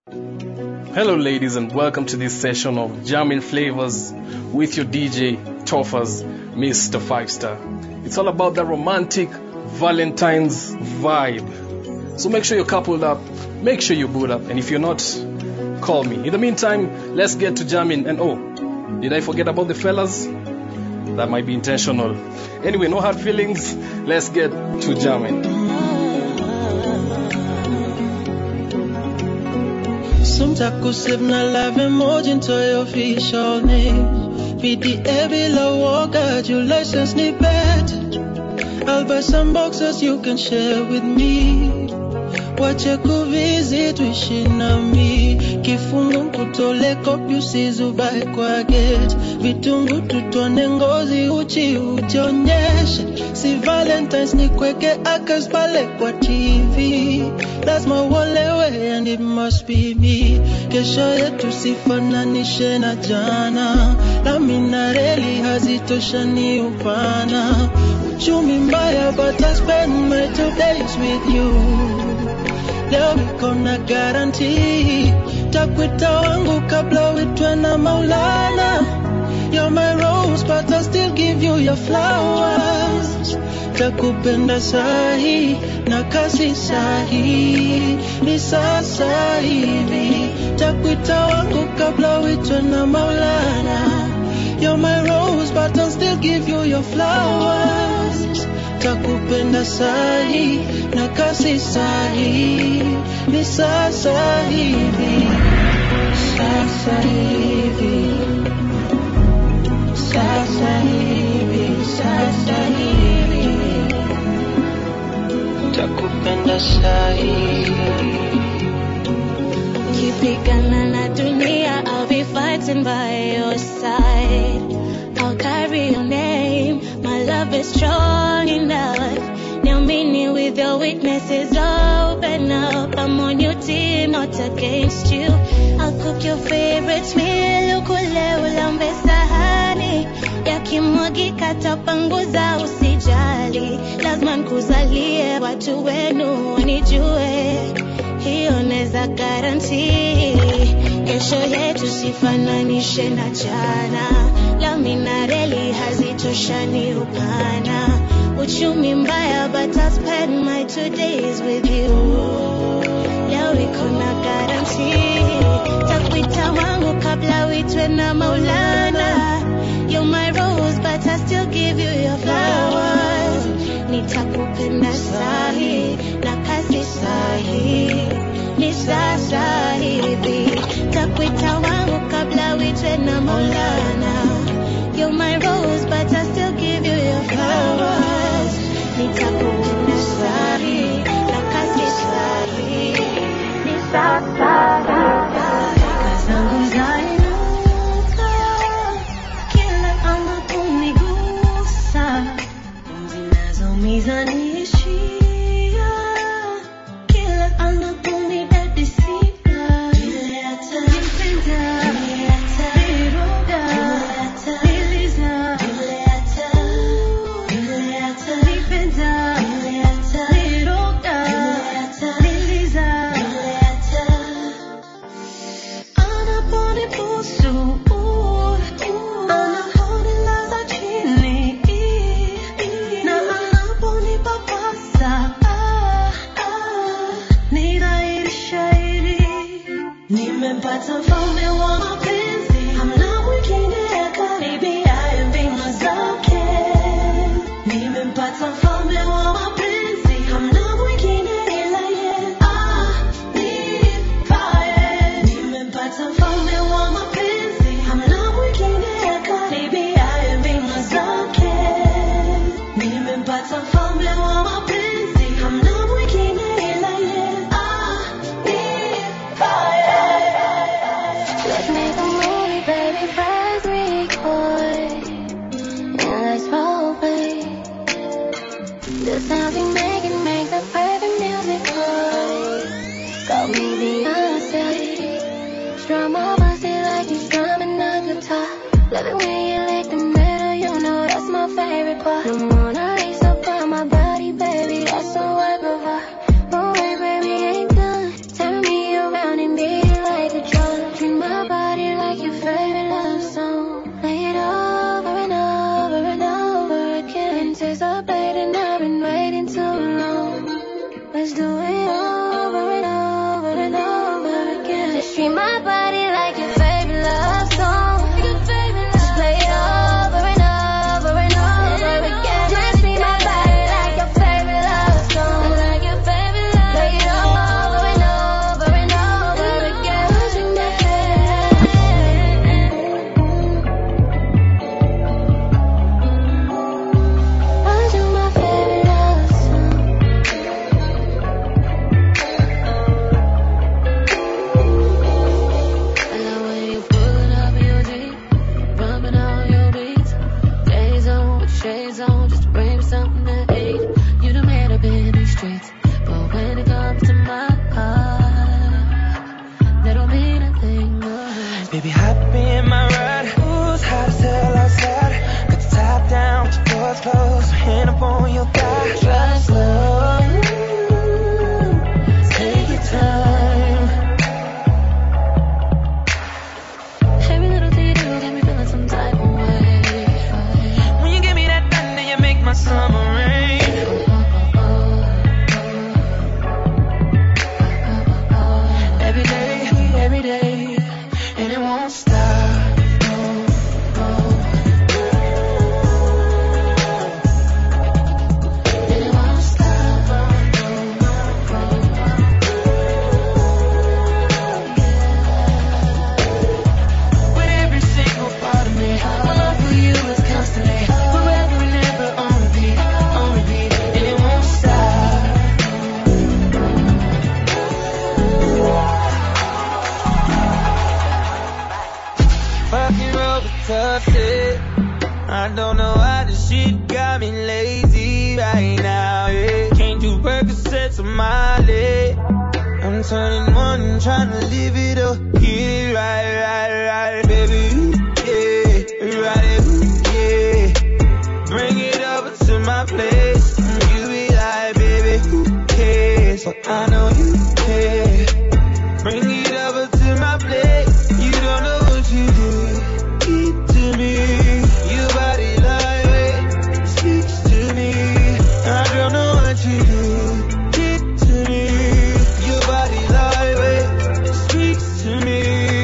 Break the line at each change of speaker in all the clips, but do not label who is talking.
Hello ladies and welcome to this session of Jamming Flavors with your DJ Toffers, Mr. 5-Star. It's all about the romantic Valentine's vibe. So make sure you're coupled up, make sure you boot up, and if you're not, call me. In the meantime, let's get to jamming. And oh, did I forget about the fellas? That might be intentional. Anyway, no hard feelings, let's get to jamming.
Takusip na live emoji into your official name. PDA below walk at your license ni bet. I'll buy some boxes you can share with me. Wache kuvisit wishi na mi. Kifungu mkutole kopi usizubai kwa gate. Vitungu tutuane ngozi uchi ujionyeshe. Si Valentine's ni kweke akas pale kwa TV. That's my way and it must be me. Kesho yetu sifananishe na jana. Lamina reli hazitoshani upana. Uchumi mbaya but I spend my 2 days with you. Leo niko na guarantee. Takwita wangu kabla uitwe na Maulana. You're my rose but I still give you your flowers. Takupenda sahi na kasi sahi. Ni sasa hivi. Takwita wangu kabla uitwe na Maulana. You're my rose but I'll still give you your flowers. Takupenda sahi na kasi sahi. Ni sasa hivi. Sasa hivi. Sasa hivi. Sasa hivi. Takupenda sahi.
Ukipigana na dunia, I'll be fighting by your side. I'll carry your name, my love is strong enough. Now meaning with your weaknesses, open up. I'm on your team, not against you. I'll cook your favorite meal, ukule ulambe sahani. Yakimwagika tapanguza usijali. Lazima nikuzalie watu wenu wanijue. Hiyo neza guarantee. Kesho yetu sifananishe na jana. Lamina reli hazitoshani upana. Uchumi mbaya but I'll spend my 2 days with you. Leo iko na guarantee. Takwita wangu kabla uitwe na Maulana. You're my rose but I still give you your flowers. Nitakupenda sahi na kasi sahi. Ni sasa hivi. Takwita wangu kabla uitwe na Maulana. You're my rose but I still give you your flowers. Nitakupenda sahi na kasi sahi. Ni sasa hivi. Kazangu zainuka kila anaponigusa. Zinazomiza niishia kila anaponidadisia. Vile atanipenda, vile ataniroga, vile ataniuliza, vile atanipenda, vile ataniroga, vile ataniuliza, anaponibusu, anaponilaza chini, na anaponipapasa, ni dhahiri shahiri. Nimempata mfalme wa mapenzi, hamna mwingine karibia mbingu zake. Nimempata mfalme wa mapenzi, hamna mwingine ila yeye. Nipae. Nimempata mfalme wa mapenzi, hamna mwingine karibia mbingu zake. Nimempata mfalme wa mapenzi, hamna mwingine ila yeye.
Let's make a movie, baby, first record. And let's role play. The sounds we make, it makes the perfect music play. Call me Beyonce. Strum my body like you strumming a guitar. Love it when you lick the middle, you know that's my favorite part. The Mona Lisa on my body, baby, that's a work of art. But wait, baby, ain't done. Turn me around and be like
Baby, hop in my ride. Who's hot as hell outside? Got the top down, with your doors closed. Hand up on your thigh. Drive slow. Take your time.
Every little thing you do got me feeling some type of way.
When you give me that thunder, you make my summer rain. Every day, and it won't stop. And it won't stop. With every single part of me, my love for you is constantly, forever and ever on repeat, and it won't stop. Fucking roll with tough shit. I don't know why this shit got me lazy right now, yeah. Can't do Percocets on my leg. I'm turning one, trying to live it up. Get it right, baby, yeah. Ride it, yeah. Bring it over to my place. You be like, baby, who cares? But I know you care. Bring it over to my place. You don't know what you did to me. Your body lightweight speaks to me. I don't know what you did to me. Your body lightweight speaks to me.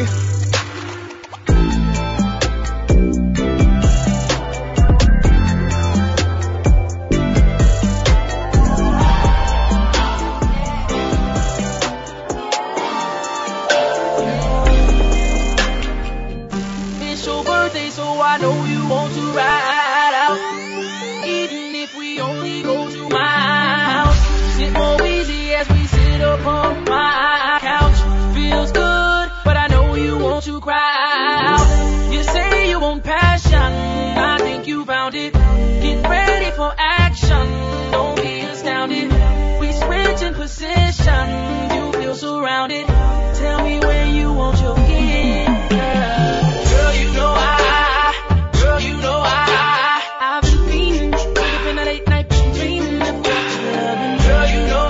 It's your birthday, so I know you want to ride out. Even if we only go to my house. Sit more easy as we sit upon my couch. Feels good, but I know you want to cry out. You say you want passion, I think you found it. Get ready for action, don't be astounded. We switch in position, you feel surrounded. Tell me where you want your kid, girl, you know I've been dreaming, wake up in the late night, dreaming about your loving. Girl, you know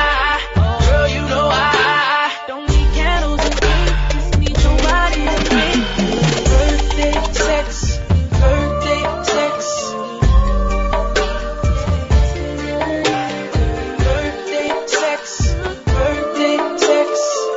I don't need candles and cake, just need your body and drink. Birthday sex, birthday sex. Birthday sex, birthday sex.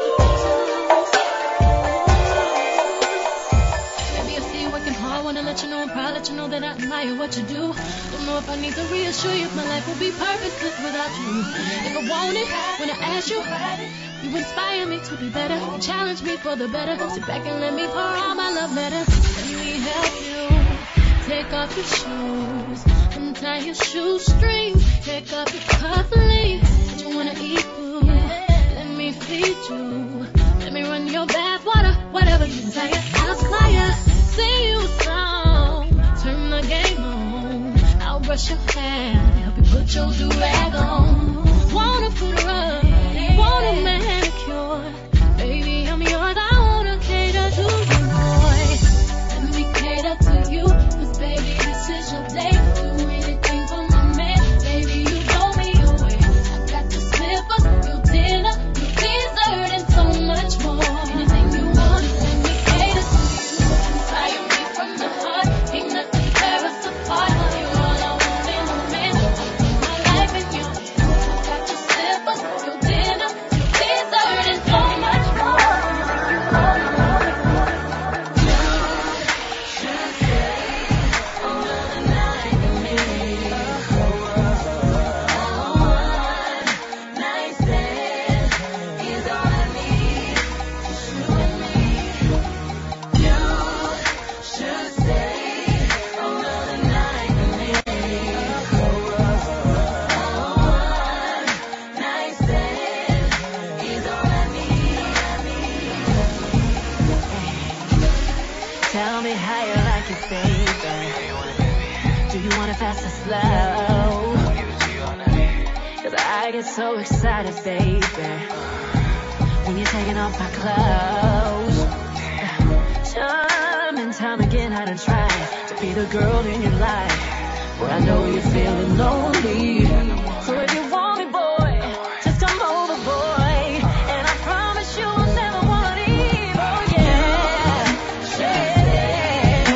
Baby, I see you working hard, wanna let you know I'm proud, let you know that I admire what you do. Don't know if I need to reassure you if my life would be perfect without you. If I want it, when I ask you, you inspire me to be better, you challenge me for the better. Sit back and let me pour all my love letters. Let me help you. Take off your shoes, untie your shoestring, take off your cufflinks. Don't you wanna eat food? Let me feed you. Let me run your bath water, whatever you desire. I'll supply sing you a song, turn the game on. I'll brush your hair, help you put your do-rag on. Wanna put her up, want a manicure. Baby, I'm yours, I wanna cater to you, boy. Let me cater to you, 'cause baby, this is your day. Do anything for my man, baby, you blow me away. I got your slippers, your dinner, your dessert, and so much more. Anything you want, let me cater to you. Inspire me from the heart, ain't nothing tear us apart. You're all I want in a man, I put my life in your hands. I got your slippers, your dinner, your dessert, and so much more.
Tell me how you like it, baby. Do you want it fast or slow? 'Cause I get so excited, baby, when you're taking off my clothes. be the girl in your life. But I know you're feeling lonely. So if you want me, boy, just come over, boy. And I promise you I'll never want to leave. Oh yeah, yeah.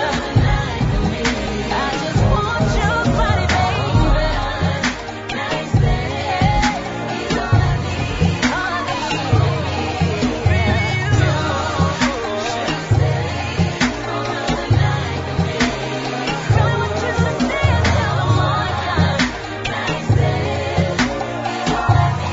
I just want your body, baby. Nice bed is all I need. All I need. Really, you should stay another night with me. Really want you to stay until the morning time. Nice bed is all I need.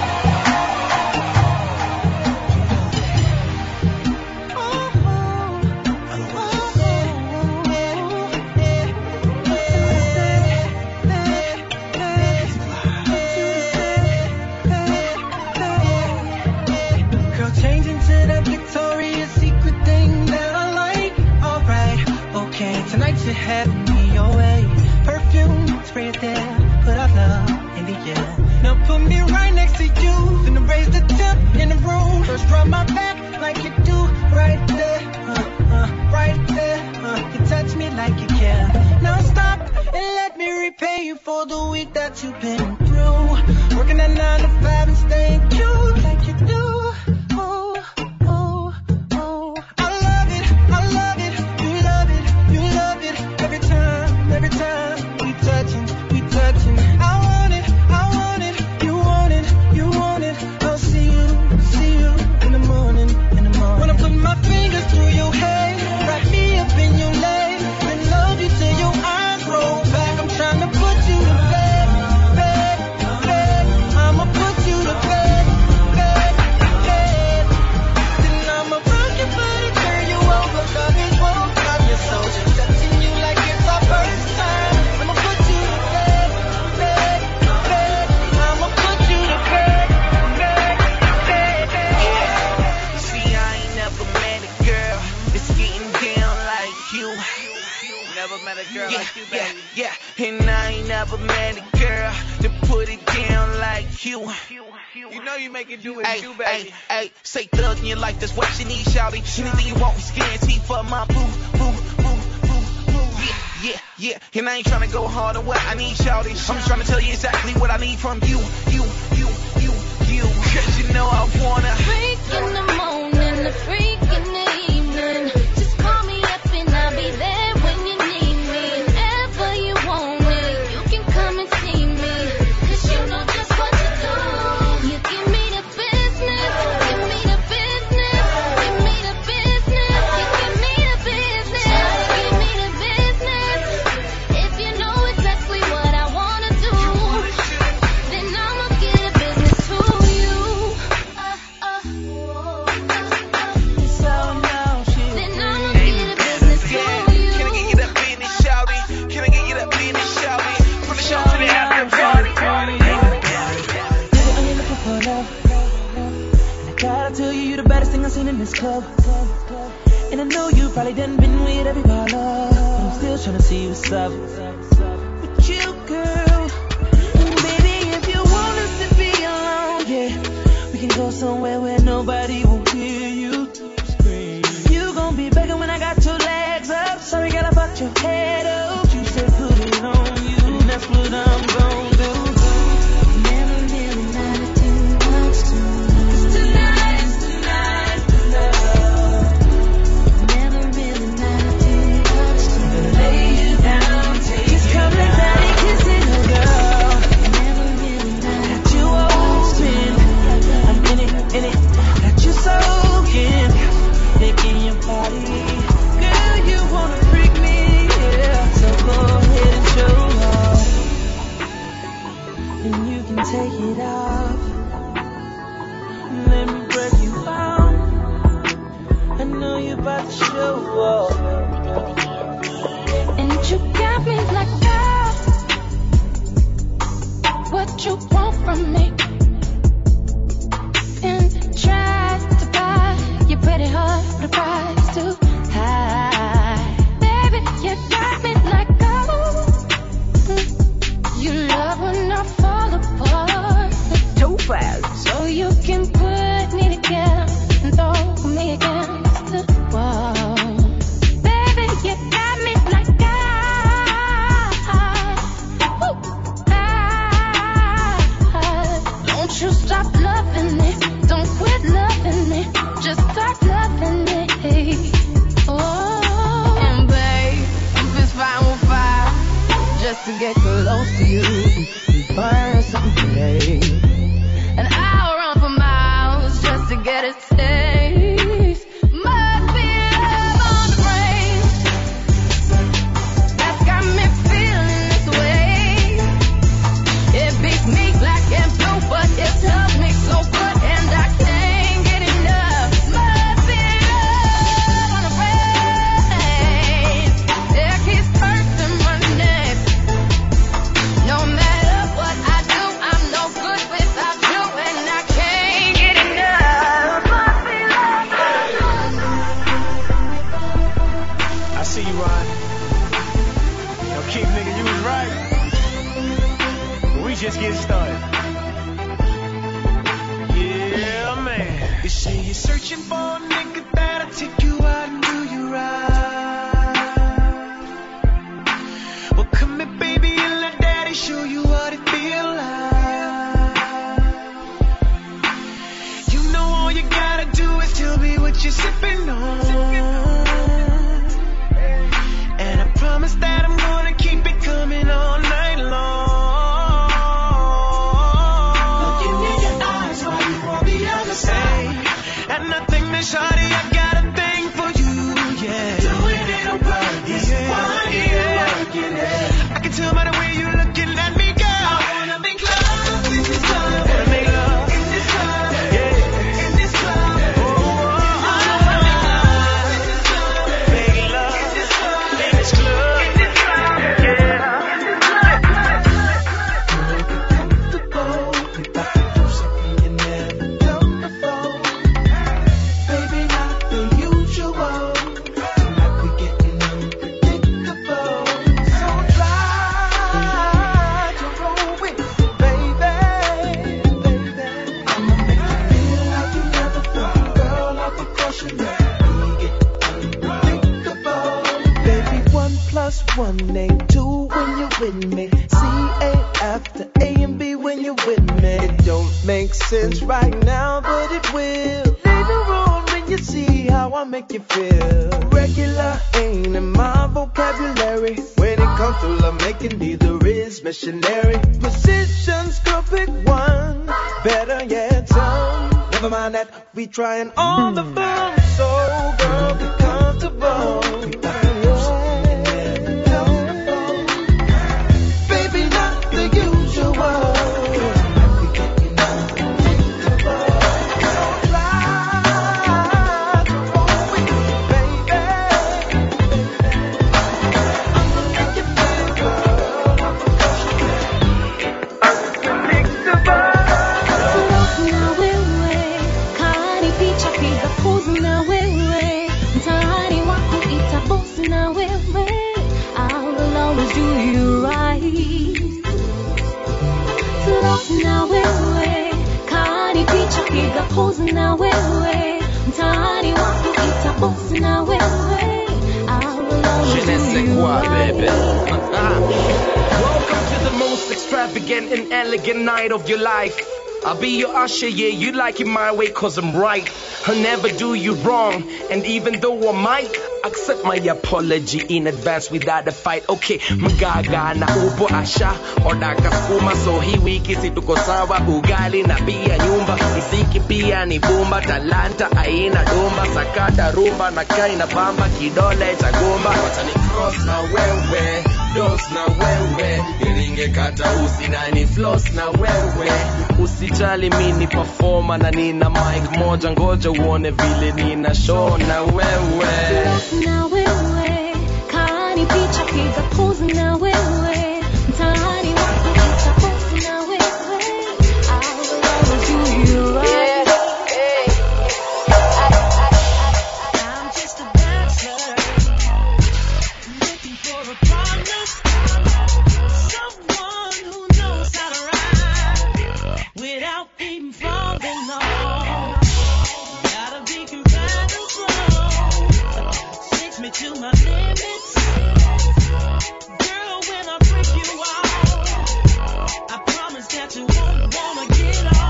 Girl, change into that Victoria's Secret thing that I like. Alright, okay, tonight you're having me your way. Perfume, spray it there, put our love in the air. Now put me right next to you, finna raise the temp in the room. First rub my back like you do, right there, right there. You touch me like you care. Now stop and let me repay you for the week that you've been through. Working at 9 to 5 and staying cute like you do. Oh, oh, oh. I love it, you love it, you love it. Every time we touching. I want it, you want it, you want it. I'll see you in the morning. When I put my fingers through your hair, wrap me up in your leg, and love you till your eyes roll back. I'm trying to put you to bed. I'ma put you to bed. Then I'ma rock your body, turn you over, love it won't stop your soul. Just touching you like it's our first time. I'ma put you to bed. I'ma put you to bed.
See, I ain't never met a girl that's getting down like you. Never met a girl like you, baby. Yeah. And I ain't never met a girl that put it down like you. You know you make it do it, you, baby. Ay, say thug in your life, that's what you need, shawty. Anything you want is guaranteed for my boo. Yeah. And I ain't tryna go hard on what I need, shawty. I'm just tryna tell you exactly what I need from you. Cause you know I wanna
Freak in the morning, a freak in the evening. Just call me up and I'll be there when you need me. Whenever you want me, you can come and see me. Cause you know just what to do. You give me the business, give me the business, give me the business. You give me the business, give me the business. If you know exactly what I wanna do, then I'ma get a business to you.
So now she
Then I'ma get a business to you.
Can I get you that business, shawty? Can I get you that business, shawty? From the show to the after party.
Baby, are you looking for love? And I gotta tell you, you're the baddest thing I've seen in this club. And I know you probably done been with every baller, but I'm still tryna see what's up with you, girl. And baby, if you want us to be alone, yeah, we can go somewhere where nobody will hear you scream. You gon' be begging when I got your legs up. Sorry, girl, I fucked your head up. You said put it on you, and that's what I'm gon' do.
Never really mattered too much to me. 'Cause tonight's the night for love. Never really mattered too much to me.
Lay you down, just come let daddy kiss it, girl.
Never really mattered
Got you open, I'm in it. Got you soaking, licking your body. Girl, you wanna freak me, yeah. So go ahead and show off, and you can take it off. Let me break you out. I know you're about to show off.
and you got me like that. What you want from me? And try to buy your pretty heart, but the price too high. Baby, you got me like gold. You love when I fall apart.
Too fast.
So you can put me together and throw me against the wall. Baby, you got me like that.
to get close to you and find something great. And I'll run for miles just to get it safe. Must be love on the brain that's got me feeling this way. It beats me black and blue, but it tells me so good, and I can't get enough. Must be love on the brain. It keeps hurting my neck. No matter what I do, I'm no good without you, and I can't get enough. Must be love.
I see you, Ron. Yo, Keith, nigga, you was right. We just getting started. Yeah, man. You say you're searching for a nigga that'll take you out and do you right. Well, come here, baby, and let daddy show you what it feel like. You know all you gotta do is tell me what you're sipping on. And I promise that I'm gonna keep it coming all night long. Looking in your eyes while you on the other side. And nothing to shawty, I got a thing for you, yeah. Doing it on purpose, why you working it? I can tell by the way you're looking at me, girl. I wanna make love in this club. Wanna make love in this club, yeah. In this club, oh, I wanna make love in this club. Make love in this club, in this club, in this club, yeah. Comfortable, we about to do something you never done before. Baby, not the usual. Tonight we getting unpredictable. So try to roll with me, baby, baby. I'ma make you feel like you never felt. Girl, off the caution, we get unpredictable. Baby, 1 + 1 ain't 2 when you're with me. C ain't after A and B when you're with me. It don't make sense right now, but it will later on when you see how I make you feel. Regular ain't in my vocabulary. When it comes to love making, neither is missionary. Positions, girl, pick one. Better yet, some. Never mind that, we trying all the fun. So, girl, be comfortable. Baby, not the usual. We getting unpredictable. So try to roll with me, baby. I'ma make you feel, girl. Unpredictable.
Na wewe kani picha piga pose na wewe mtaani wako itabosi na wewe I will always do you right. Slow na wewe kani picha piga pose na wewe mtaani wako itabosi na wewe I will always
Je ne sais
do you
quoi,
right.
baby. Welcome to the most extravagant and elegant night of your life. I'll be your usher, yeah, you like it my way, cause I'm right. I'll never do you wrong, and even though I might accept my apology in advance without a fight. Okay, mgaga na upo asha, odaka skuma, so hii wiki si tuko sawa, ugali na pia nyumba, mziki pia ni bumba, talanta aina domba, sakata rumba na kai na bamba, kidole cha gomba, watani cross na wewe, dos na wewe, iringe kata usi na ni floss na wewe, usijali mini performer na nina mic moja, ngoja uone vile nina show na wewe.
Na wewe kani picha piga pose na wewe mtaani wako itabosi na wewe I will always do you right. I'm just a dancer looking for a partner, someone who knows how to ride without even falling off. Gotta be compatible. Takes me to my limits. Girl, when I break you off, I promise that you won't wanna get off.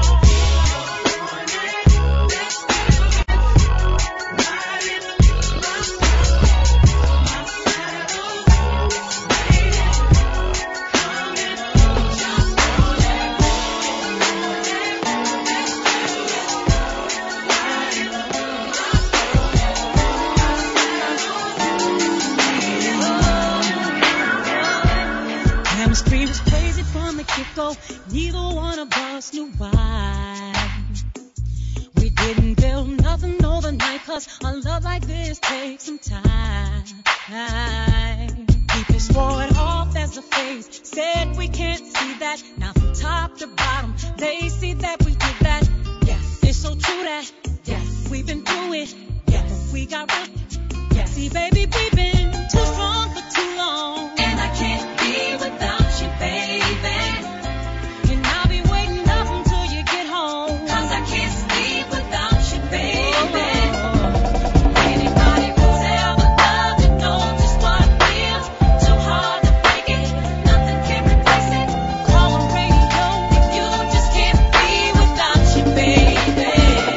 go, neither one of us knew why. We didn't build nothing overnight, 'cause a love like this takes some time. People swore it off as a phase, said we can't see that. Now from top to bottom, they see that we did that. Yes, it's so true that, yes, we've been through it. Yes, but we got root. Yes, see baby, we've been too strong for too long. And I can't be without you, baby. And I'll be waiting up until you get home, 'cause I can't sleep without you, baby. Anybody who's ever loved it knows just what I feel. Too hard to break it, nothing can replace it. Call on radio if you just can't be without you, baby.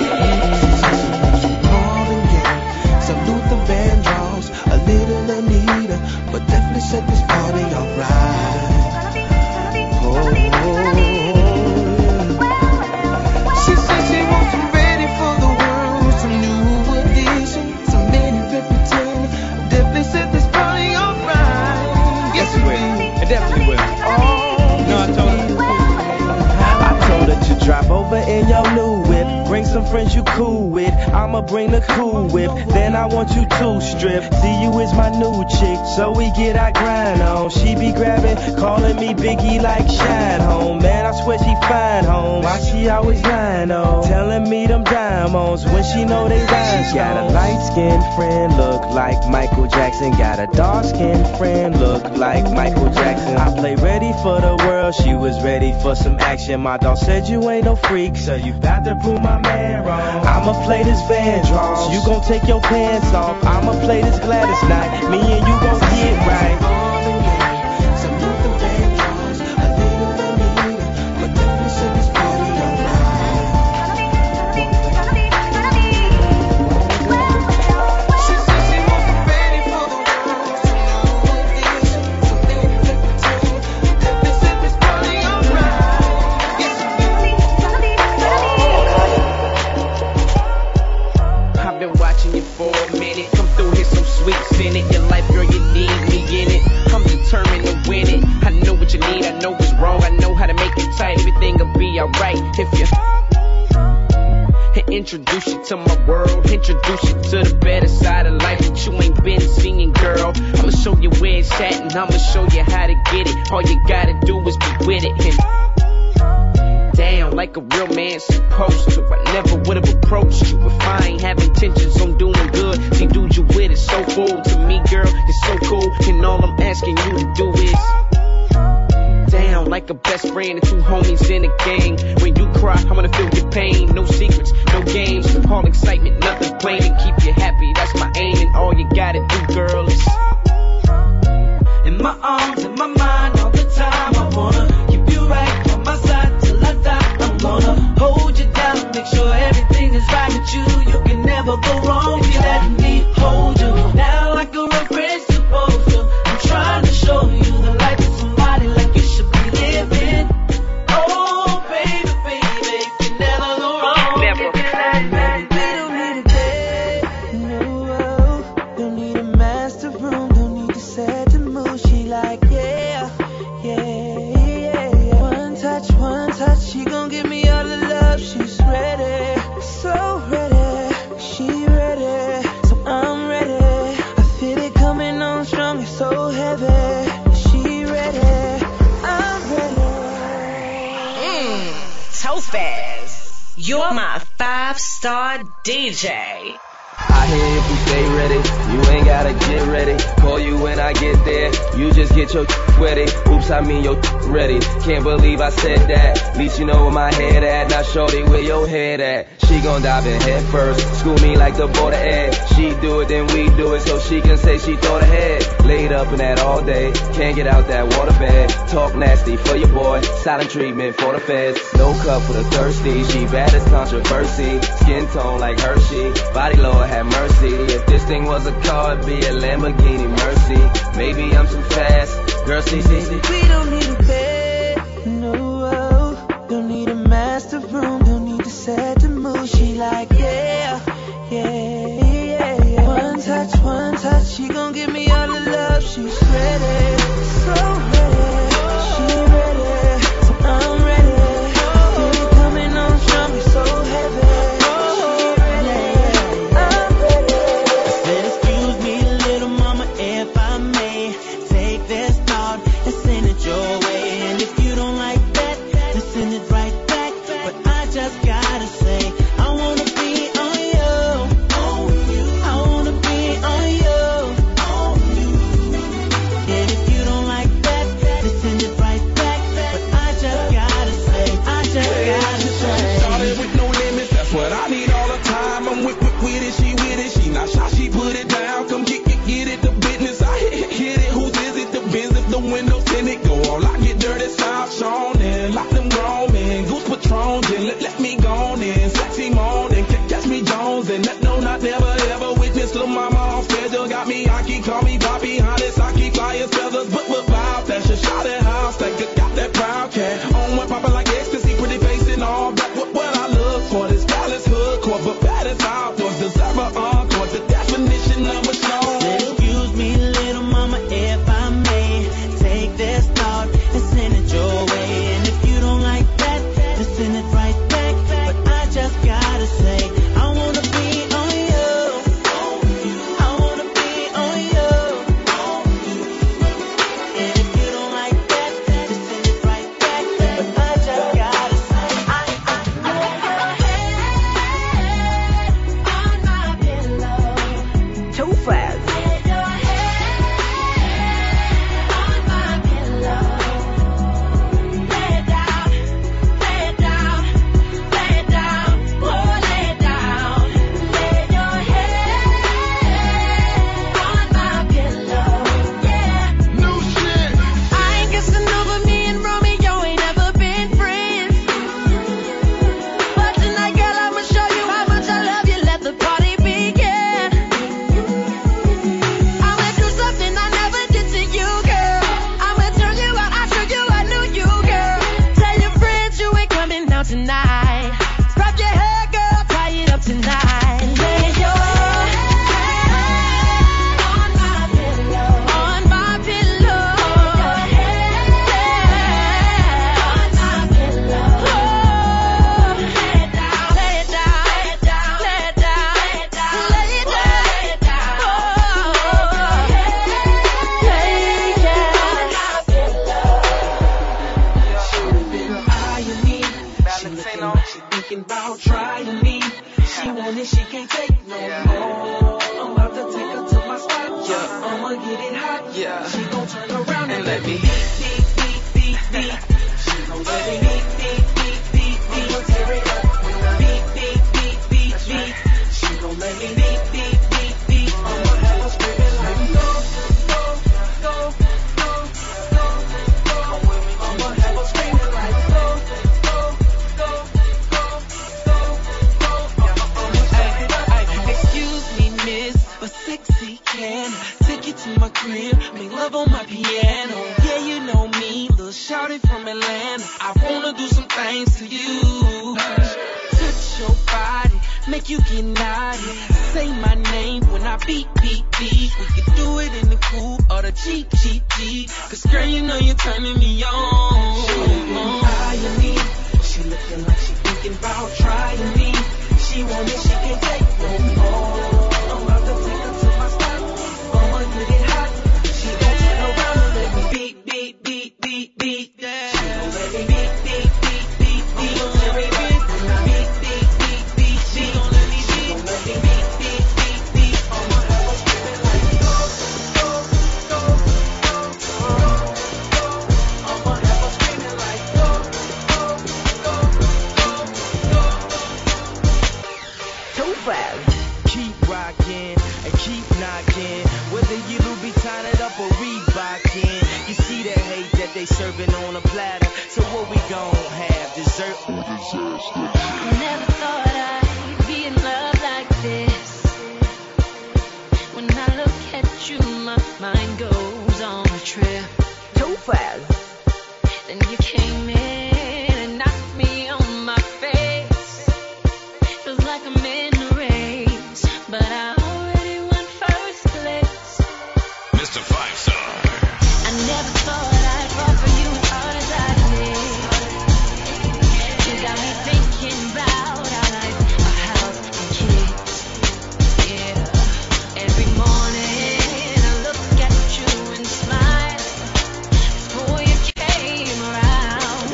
Marvin Gaye, salute the Vandross, a little Anita, but definitely set this party alright. She said she wants some ready for the world with some new additions, some many repetition. Definitely set this party alright.
Yes, it will. It definitely will. No, I told her to drop over in your new whip. Bring some friends you cool with. I'ma bring the cool whip. Then I want you to strip. See you is my new chick, so we get our grind on. She be grabbing, calling me Biggie like Shine Home. Man, I swear she fine home. Why she always lying on? Telling me them diamonds when she know they rhyme. She got a light-skinned friend, look like Michael Jackson. Got a dark-skinned friend, look like Michael Jackson. I play ready for the world, she was ready for some action. My dog said you ain't no freak, so you bout to prove my man wrong. I'ma play this Vandross, you gon' take your pants off. I'ma play this Gladys Knight, me and you gon' get right.
Salute the Vandross, a little Anita, but definitely set this party alright. She said she wants some ready for the world, some new additions, some many repetition. Definitely set this party alright. Yes,
I've been watching you for a minute. Come through here, some sweets in it. Your life, girl, you need me in it. I'm determined to win it. I know what you need, I know what's wrong. I know how to make it tight. Everything'll be alright if you introduce you to my world. Introduce you to the better side of life that you ain't been seeing, girl. I'ma show you where it's at, and I'ma show you how to get it. All you gotta do is be with it. And down like a real man supposed to. I never would've approached you if I ain't have intentions on doing good. See, dude, you with it so full to me, girl. It's so cool, and all I'm asking you to do is down like a best friend and two homies in a gang. When you cry, I wanna feel your pain. No secrets, no games, all excitement, nothing plain. And keep you happy, that's my aim. And all you gotta do, girl, is in my arms, in my mind, all the time. I wanna keep you right on my side till I die. I'm gonna hold you down, make sure everything is right with you. You can never go wrong if you let me hold you down like a real friend's supposed to. I'm trying to show you the life of somebody like you should be living. Oh, baby, baby, you can never go wrong. Never.
we don't need a bed, no. Don't need a master room, don't need to set the mood. She like, yeah, yeah, yeah, yeah. One touch, she gon' give me all the love. She's ready, so ready. She ready, so I'm ready. I feel it coming on strong, it's so heavy. She ready, I'm ready.
Topaz, you're my 5-star DJ.
I hear if you stay ready, you ain't gotta get ready. Call you when I get there, you just get your ready. Oops, I mean your ready. Can't believe I said that. Least you know where my head at. Now shorty, where your head at? She gon' dive in head first. School me like the border ed. She do it, then we do it, so she can say she thought ahead. Laid up in that all day, can't get out that water bed. Talk nasty for your boy, silent treatment for the feds. No cup for the thirsty, she bad as controversy. Skin tone like Hershey, body Lord have mercy. If this thing was a car, it'd be a Lamborghini Mercy. Maybe I'm too fast, girl, see.
We don't need a bed, no. Don't need a master room, don't need to set the mood. She like, yeah, yeah, yeah, yeah. One touch, she gon' give me all the love. She's ready, so ready. She ready, so I'm
it, she with it, she not shy, she put it down. Come get it, the business, I hit it. Whose is it? The Benz, if the windows tinted, go all I get dirty, South Sean, and lock them grown men. Goose Patrons, and let me go on in. Sexy moan, and catch me Jones, and no, not never ever witness. Lil' mama on schedule, got me Aki, call me Poppy, honest, I keep fly as feathers, but vibe, that's just shot at house, that got that proud cat. On one poppin' like ecstasy, pretty face and all that. What I look for, this Dallas hood core, but bad as outdoors, deserve an encore, the definition of a show.
Excuse me, little mama, if I may take this thought and send it your way. And if you don't like that, then send it right back. But I just gotta say, I wanna be on you. I wanna be on you. And if you don't like that, then send it right back. But I just gotta say, I want your head on my pillow.
Too fast.
Tonight, scrub your hair, girl, tie it up tonight. Lay your head on my pillow, on my pillow. Lay your head on my pillow. Oh, lay it down, lay it down, lay it down, lay it down, lay it down, lay it down. Oh, lay it on my pillow.
Should've been eyeing me. She looking like she thinking about trying me. She want it, she can't take no more. I'm about to take her to my spot. Yeah, I'ma get it hot. Yeah, she gon' turn around and let me beat. She gon' let me beat. I'ma tear it up. Beat. She gon' let me beat. I'ma have her screaming like go. Come with me, I'ma have her screaming like go.
Excuse me, miss, but sexy can take you to my crib, make love on my piano. Yeah, you know me, little shawty from Atlanta. I wanna do some things to you. Touch your body, make you get naughty. Say my name when I beat. We can do it in the coupe or the Jeep. Cause girl, you know you're turning me on.
Eyeing me. She looking like she thinking about trying me. She want it, she can't take no more. I'm about to take her to my spot. I'ma get it hot. She gon' turn around and let me beat. Yeah. She gon' let me beat. I'ma tear it up. Beat. She gon' let me beat. I'ma have her screaming like go. I'ma have her screaming like go.
Too fast.
Keep rocking and keep knocking. Whether you be tying it up or Reebokin. You see the hate that they serving on a platter. So what we gon' have? Dessert or disaster?
I never thought I'd be in love like this. When I look at you, my mind goes on a trip.
Too fast.
Then you came in and knocked me on my face. Feels like I'm in a race, but I already won first place.
Mr. 5-Star.
I never thought I'd fall for you as hard as I did. You got me thinking about our life, our house and kids. Yeah. Every morning I look at you and smile. Before you came around,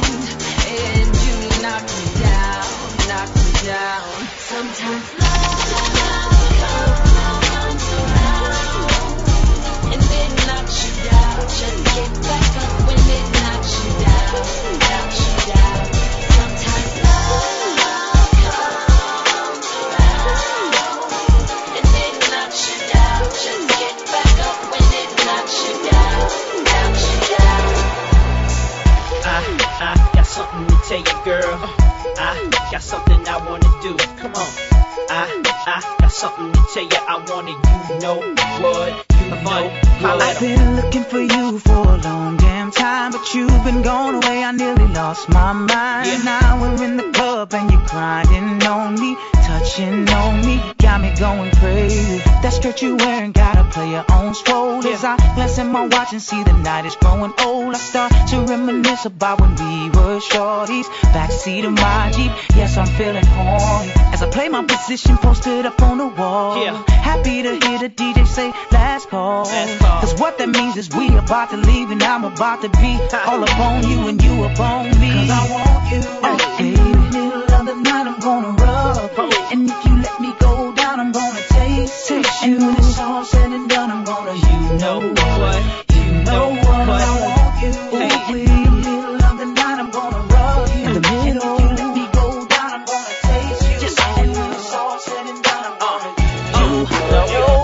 something to tell you. I want it, you know what? You know what?
I've been looking for you for a long damn time, but you've been gone away. I nearly lost my mind.
Yeah.
Now we're in the club and you're grinding on me, touching on me, got me going crazy. That skirt you wearing gotta play your own stroll. As I glance at my watch and see the night is growing old, I start to reminisce about when we were shorties, backseat of my Jeep. Yes, I'm feeling horny as I play my position posted up on the wall.
Yeah.
Happy to hear the DJ say last call. Cause what that means is we about to leave and I'm about to be all up on you and you up on me. Cause I want you. Oh, and in the middle of the night I'm gonna rub. And if you let me go down I'm gonna taste you. And when it's all said and done I'm gonna, you know what? You know what? I want you. Oh, in the middle of the night I'm gonna rub you. In the middle. And if you let me go down I'm gonna taste you. Just and when it's all said and done I'm gonna,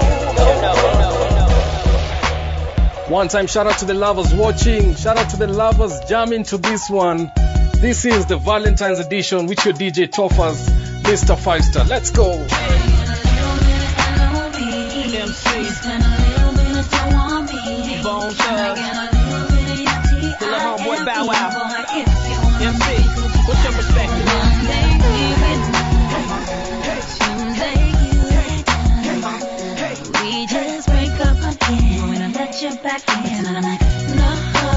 One time shout out to the lovers watching, shout out to the lovers jamming to this one. This is the Valentine's edition with your DJ Toffers, Mr. 5-Star. Let's go.
Bow Wow. MC, what's your perspective?
We just break up again when I let you back in and I'm like, no.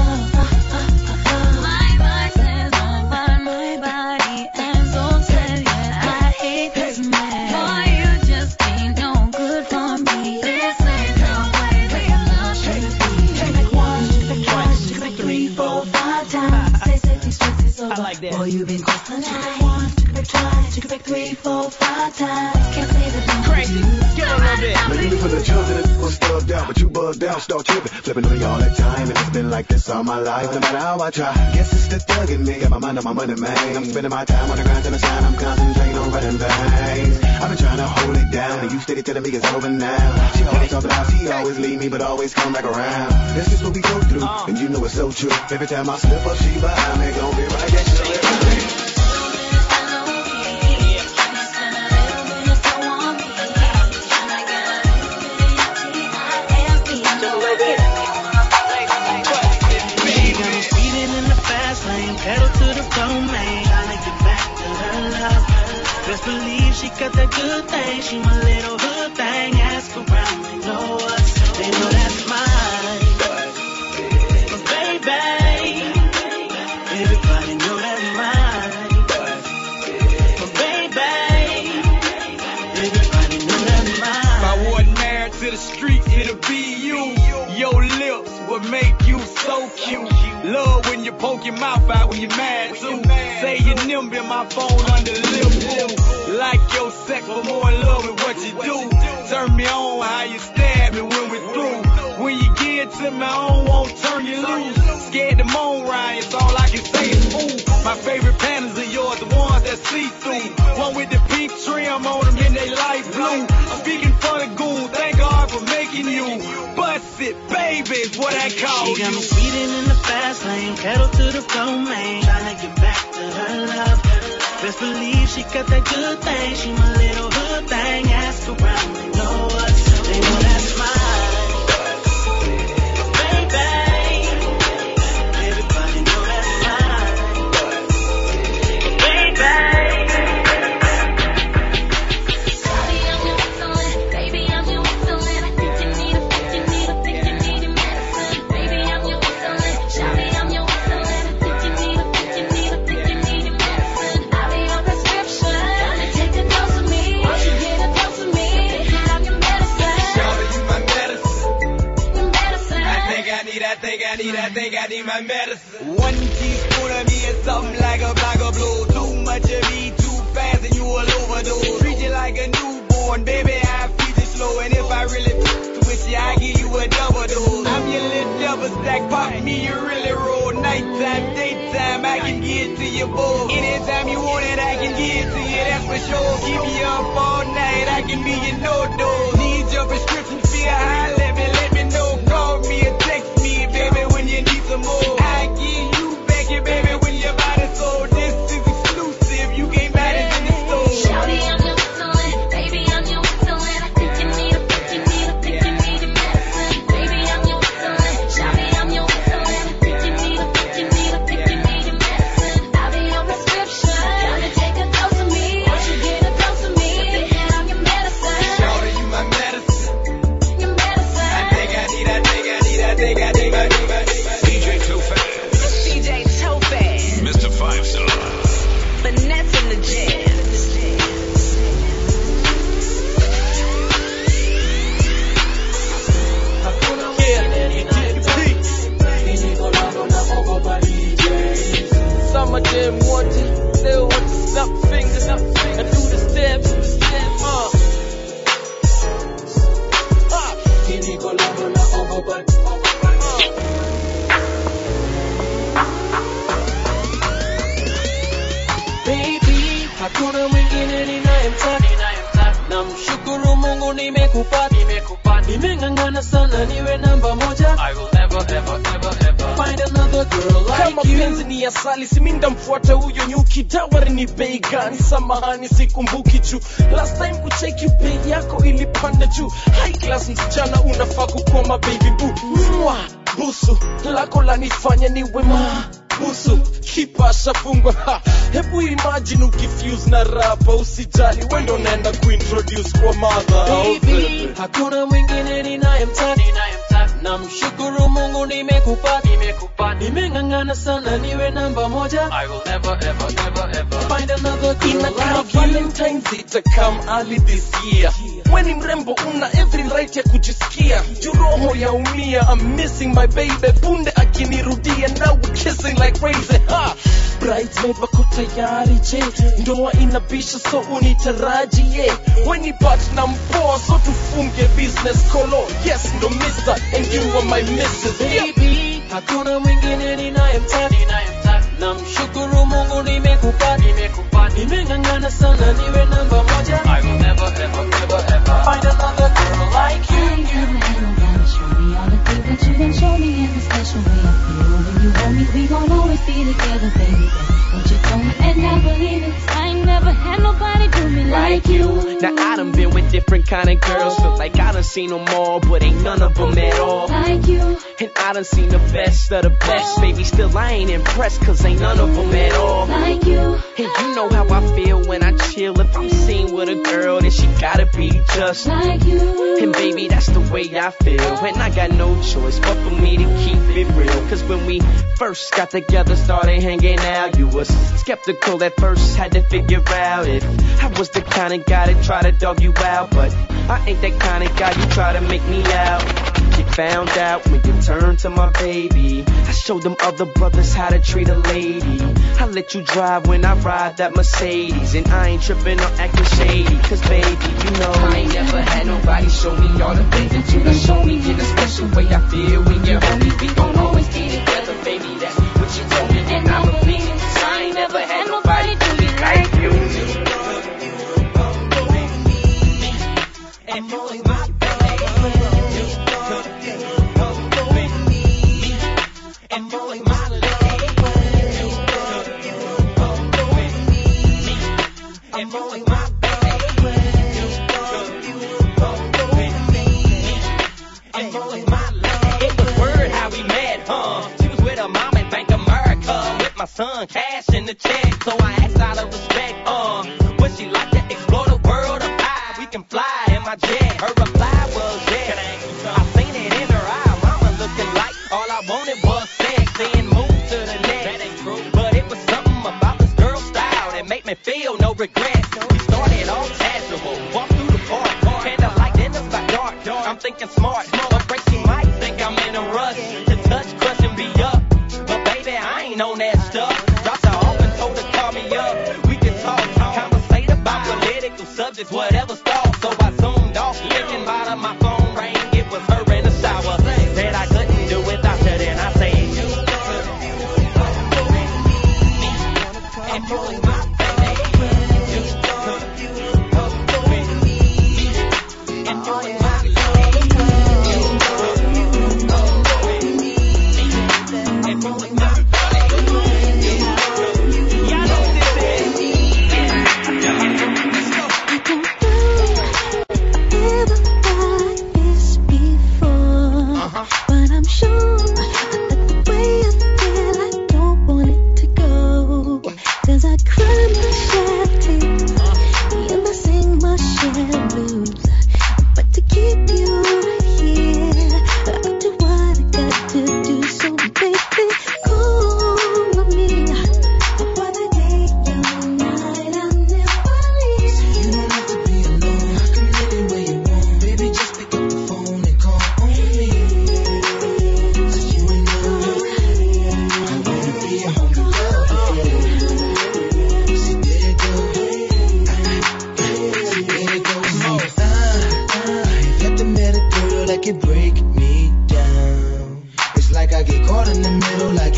My mind says don't find my body and so says yeah, I hate this man. Boy, you just ain't no good for me. This ain't the way that love should be. Check it 1, check it 2, check it 3, 4, 5 times. Say these tricks is over.
I like that.
Boy, you've been close to 1, check it 2, check it 3, 4, 5 times. Can't say that
Crazy. Give a little bit.
Maybe for the children that was thugged out, but you bugged out, start tripping, flipping on me all the time, and it's been like this all my life. No matter how I try, guess it's the thug in me. Got my mind on my money, man. I'm spending my time on the grind to the shine. I'm concentrating on running veins. I've been trying to hold it down, and you steady telling me it's over now. She always talk about she always leave me, but always come back around. This is what we go through, and you know it's so true. Every time I slip up, she behind me, gon' be right there. She'll let me.
Pedal to the floor, man. Tryna get back to her love. Best believe she got that good thing. She my little hood thing. Ask around, they know us. They know that's mine. But baby, everybody know that's mine. But baby, everybody know that's mine.
If I wasn't married to the streets, it'll be you. Your lips would make you so cute. Love when you poke your mouth out when you're mad too. Say your nimble in my phone under the lip. Like your sex, but more in love with what you do. Turn me on how you stab me when we're through. When you get to me, I don't want turn you loose. Scared to moan right, it's all I can say is ooh. My favorite panties are yours, the ones that see through. One with the pink trim on them in they light blue. I'm speaking for the goon, thank God for making you. Bust it, baby, is what I call you.
She got me speeding in the fast lane, pedal to the floor, man. Tryna get back to her love. Best believe she got that good thing. She my little hood thing. Ask around, they know us. They know that's mine. Baby, everybody know that's mine. Baby.
I think I need my medicine. 1 teaspoon of me is something like a block of blue. Too much of me, too fast, and you will overdose. Treat you like a newborn, baby, I feed you slow. And if I really with you, I give you a double dose. I'm your little double stack, pop me, you really roll. Nighttime, daytime, I can get to your bowl. Anytime you want it, I can get to you, that's for sure. Keep me up all night, I can be your no-dose. Need your prescription, feel high, let me know. Call me or text me, baby, when you need some more. I give you back your baby when your body's sold. This is exclusive, you can't buy this in the store.
Shawty, I'm your whistling, baby, I'm your whistling.
open.
Baby, hakuna mwingine ninayemtaka. Namshukuru Mungu nimekupata. Nimeng'ang'ana sana niwe namba moja. I will never ever ever ever find another girl like
kama
you.
penzi ni asali siminda mfuata huyo nyuki. Dawari ni bei gani? Samahani sikumbuki tu. Last time kucheki bei yako ilipanda juu. High class msichana unafaa kukuwa my baby boo. Mwah, busu lako lanifanya niwe busu kipasha fungwa. Hebu imagine ukifuse na rapa. Usijali wendo naenda kuintroduce kwa mother.
Baby, hakuna mwingine ninayemtaka. Namshukuru Mungu nimekupata. Nimeng'ang'ana sana niwe namba moja. I will never ever ever ever find another girl like you.
Valentine's itakam early this year. When mrembo una every right ya kujisikia. Juroho ya umia, I'm missing my baby. Punde akinirudia now we're kissing like crazy. Ha! Bridesmaid wako tayari je? Ndoa inabisha so unitarajie. When you partner mpoa so tufunge business kolo. Yes ndo Mr. and you are my Mrs.
Baby, hakuna mwingine ninayemtaka. Namshukuru Mungu nimekupata. Nimeng'ang'ana sana niwe namba moja. I will never ever ever ever find another girl like you.
Show me all the things that you done show me in the special way I feel when you hold me. We gon' always be together, baby. Won't you tell me and I believe it? I ain't never had nobody do me like you.
Now I done been with different kind of girls. Feel like I done seen them all, but ain't none of them at all
like you.
And I done seen the best of the best. Baby, still I ain't impressed, cause ain't none of them at all
like you.
And you know how I feel when I chill. If I'm seen with a girl, then she gotta be just
like you.
And baby, that's the way I feel. And I got no choice but for me to keep it real. Cause when we first got together, started hanging out, you was skeptical at first, had to figure out if I was the kind of guy that try to dog you out. But I ain't that kind of guy you try to make me out. You found out when you turned to my baby. I showed them other brothers how to treat a lady. I let you drive when I ride that Mercedes. And I ain't tripping or acting shady. Cause baby, you know I ain't never had nobody show me all the things that you done show me. In a special way I feel when you're home. We gon' always be together, baby. That's what you told me and I believe it. I ain't never had nobody do me like you.
And only my baby. And only my lady. And only my baby. And only my lady.
It was word how we met, huh? She was with her mom at Bank America with my son, cash in the check. So I asked out of respect, would she like to explore the world of high? We can fly in my jet. Her reply was yes. I seen it in her eye, mama looking like all I wanted was sex. Then move to the next. But it was something about this girl's style that made me feel no regrets. We started all casual, walked through the park, candlelight in the spot dark. I'm thinking smart, but break she might think I'm in a rush to touch, crush, and be up. But baby, I ain't on that stuff. Dropped her off and told her call me up. We can talk, conversate about political subjects, whatever stalled. So I zoomed off, thinking about my phone rang. It was her in the shower. Said I couldn't do without her, then I said,
And only my baby. And only my lady. And only my baby. Y'all know this is.
Never thought this before, but I'm sure that the way I feel, I don't want it to go. 'Cause I cry my share tears, and I sing my share blues. But to keep you right here, I'll do what I got to do. So baby, call on me. While I day and night, I'll never leave.
So you don't have to be alone. I can live it where you want. Baby, just pick up the phone and call on me. So you ain't know I wanna be a home to love you. See, there it goes. See, there it goes. I ain't got to met a girl that can break me down.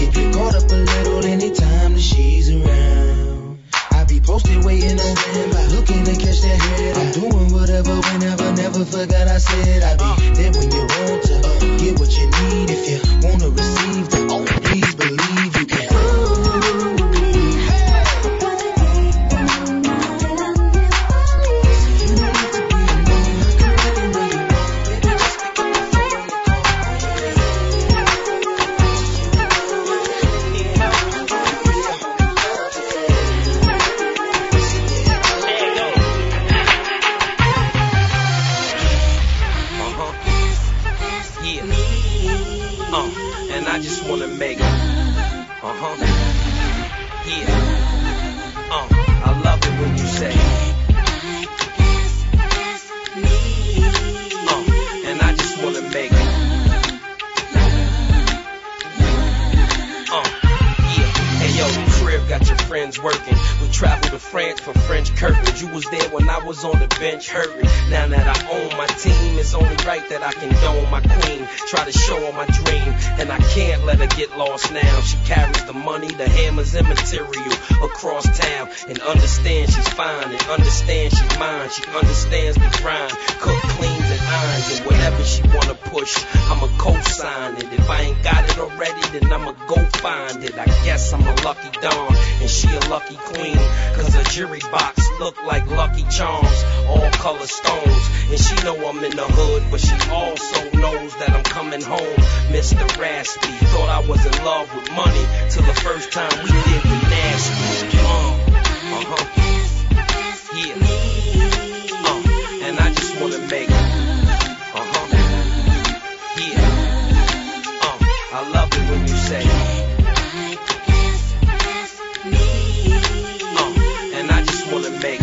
It get caught up a little anytime that she's around. I be posted waiting on standby, looking to catch that head. I'm doing whatever, whenever, never forgot I said I'd be there when you want to get what you need. If you wanna receive that, please believe you can.
I just wanna make it. Yeah. I love it when you say. And I just wanna make it. Yeah. Hey yo, the crib got your friends working. We traveled to France for French curtains. You was there when I was on the bench hurting. Now that I own my team, it's only right that I condone my queen. Try to show her my dream, and I can't let her get lost now. She carries the money, the hammers and material across town, and understands she's fine, and understands she's mine. She understands the grind, cook, cleans and irons, and whatever she wanna push, I'ma co-sign it. If I ain't got it already, then I'ma go find it. I guess I'm a lucky dawn, and she a lucky queen, cause her jewelry box look like Lucky Charms, all color stones. And she know I'm in the hood, but she also knows that I'm coming home. Mr. Raspy, thought I was in love with money, till the first time we did the nasty. Yeah. And I just wanna make it. Yeah. I love it when you say. And I just wanna make it.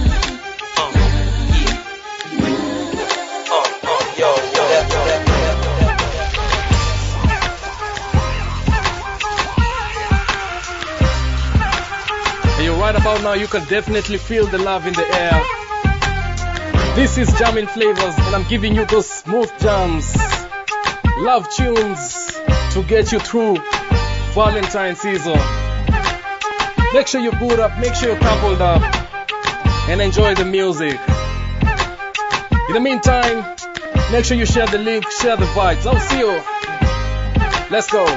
Right about now, you can definitely feel the love in the air. This is Jamming Flavors, and I'm giving you those smooth jams, love tunes to get you through Valentine season. Make sure you boot up, make sure you're coupled up, and enjoy the music. In the meantime, make sure you share the link, share the vibes. I'll see you. Let's go.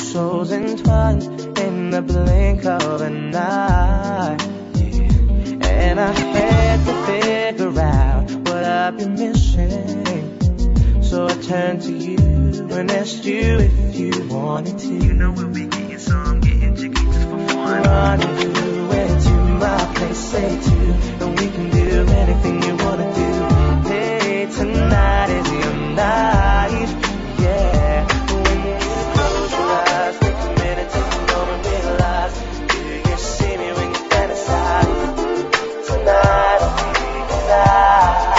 souls entwined in the blink of an eye. Yeah. And I had to figure out what I've been missing. So I turned to you and asked you if you wanted to. You know we'll be getting some, getting jiggy just for fun. Rendezvous to my place, say to, and we can do anything you wanna do. Hey, tonight is your night, yeah. When you close your eyes, take a minute, take a moment, realize. Do you see me when you fantasize? Tonight will be the night.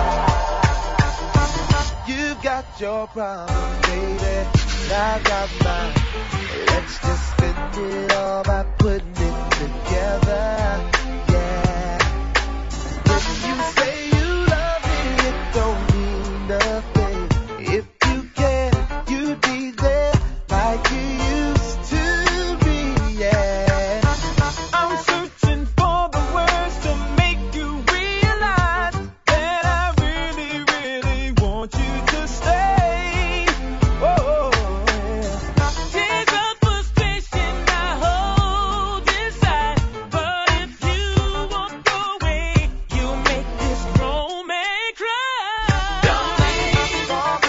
You've got your problem, baby, and I've got mine. Let's just spend it all by putting it together, yeah. If you say you love me, it don't mean nothing. If you care, you'd be there like you used to be, yeah. I'm searching for the words to make you realize that I really, really want you to stay. Oh, tears of frustration I hold inside, but if you walk away, you make this grown man cry. Don't leave, don't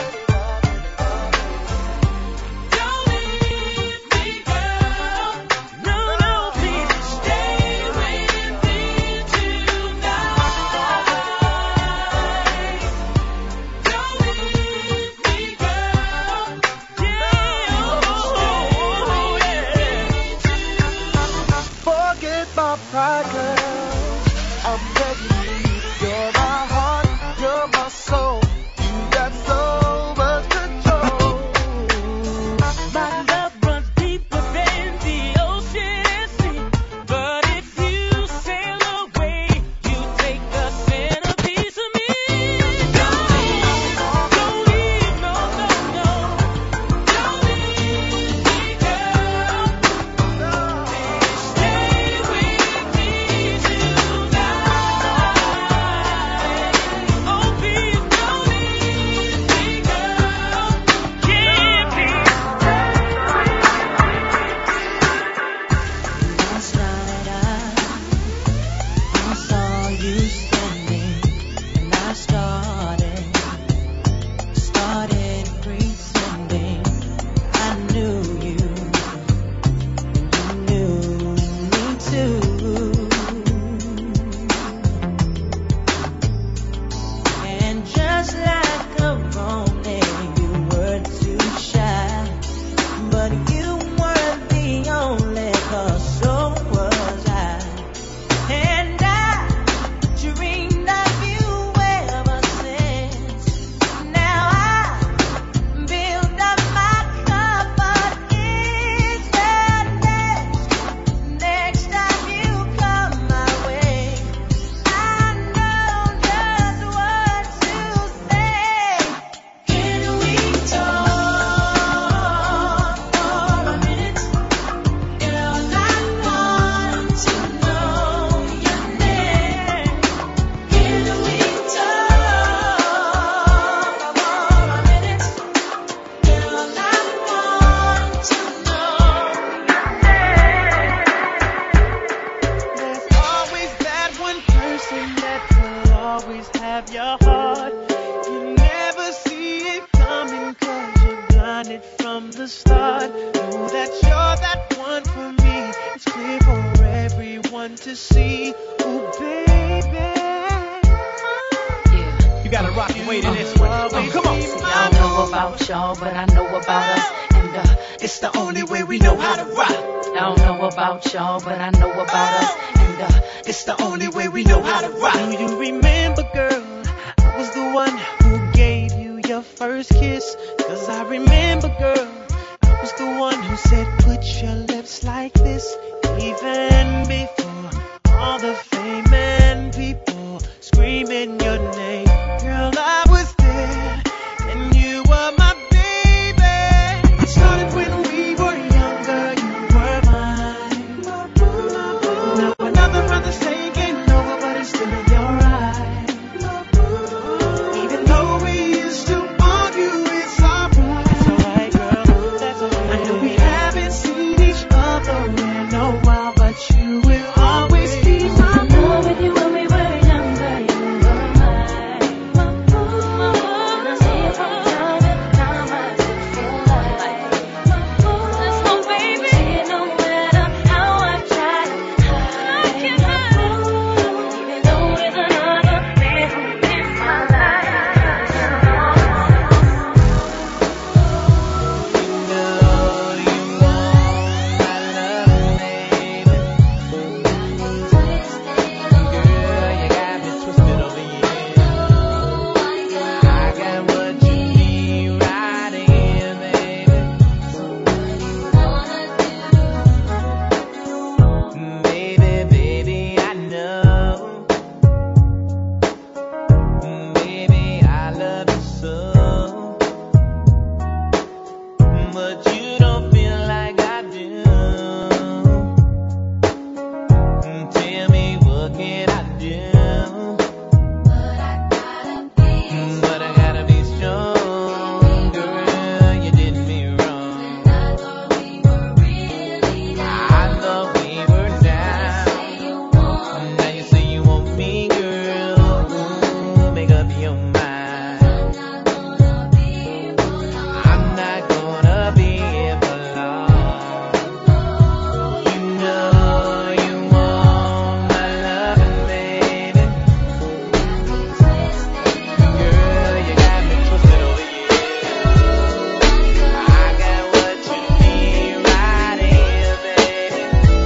leave me, girl. No, please stay with me tonight. Don't leave me, girl. Forget my pride, girl. I'm begging you. You're my heart, you're my soul. You got so much control. My love runs deeper than the ocean sea. But if you sail away, you take a centerpiece of me. Don't leave, no. Don't leave me, girl. Stay with me tonight. Oh, please don't leave me, girl. Can't be.
Last night I saw you standing, and I started pretending I knew you, and you knew me too. And just like a Roman, you were too shy, but you weren't the only, 'cause so was I. And I dreamed of you ever since. Now I build up my confidence that next time you come my way, I know just what to say. Can we talk for a minute? Girl, I want to know your name. Can we talk for a minute? Girl, I want to know your name.
There's always that one person that will always have your heart. You never see it coming 'cause you're blinded from the start. Know that you're that one for me. It's clear for everyone to see. Oh, baby.
You gotta rock and wait in this one. Come on.
See, I don't know about y'all, but I know about us. And it's the only way we know how to rock. I don't know about y'all, but I know about us. And it's the only way we know how to rock.
Do you remember, girl? I was the one who gave you your first kiss. 'Cause I remember, girl, I was the one who said, put your lips like this. Even before all the fame and people screaming your name. Girl, I was there, and you were my baby. It started when we were younger, you were mine. Now another brother's taking over, but it's still in your eyes. Even though we used to argue, it's alright. It's alright, girl, that's alright. I know we have but you don't feel like I do. Tell me what can I do? But I gotta be strong, girl. You did me wrong. I thought we were down. Now you say you want me, girl. Make up your mind. I'm not gonna be here for long. You know you want my loving, baby. Girl, you got me twisted over here. I got what you need right here, baby.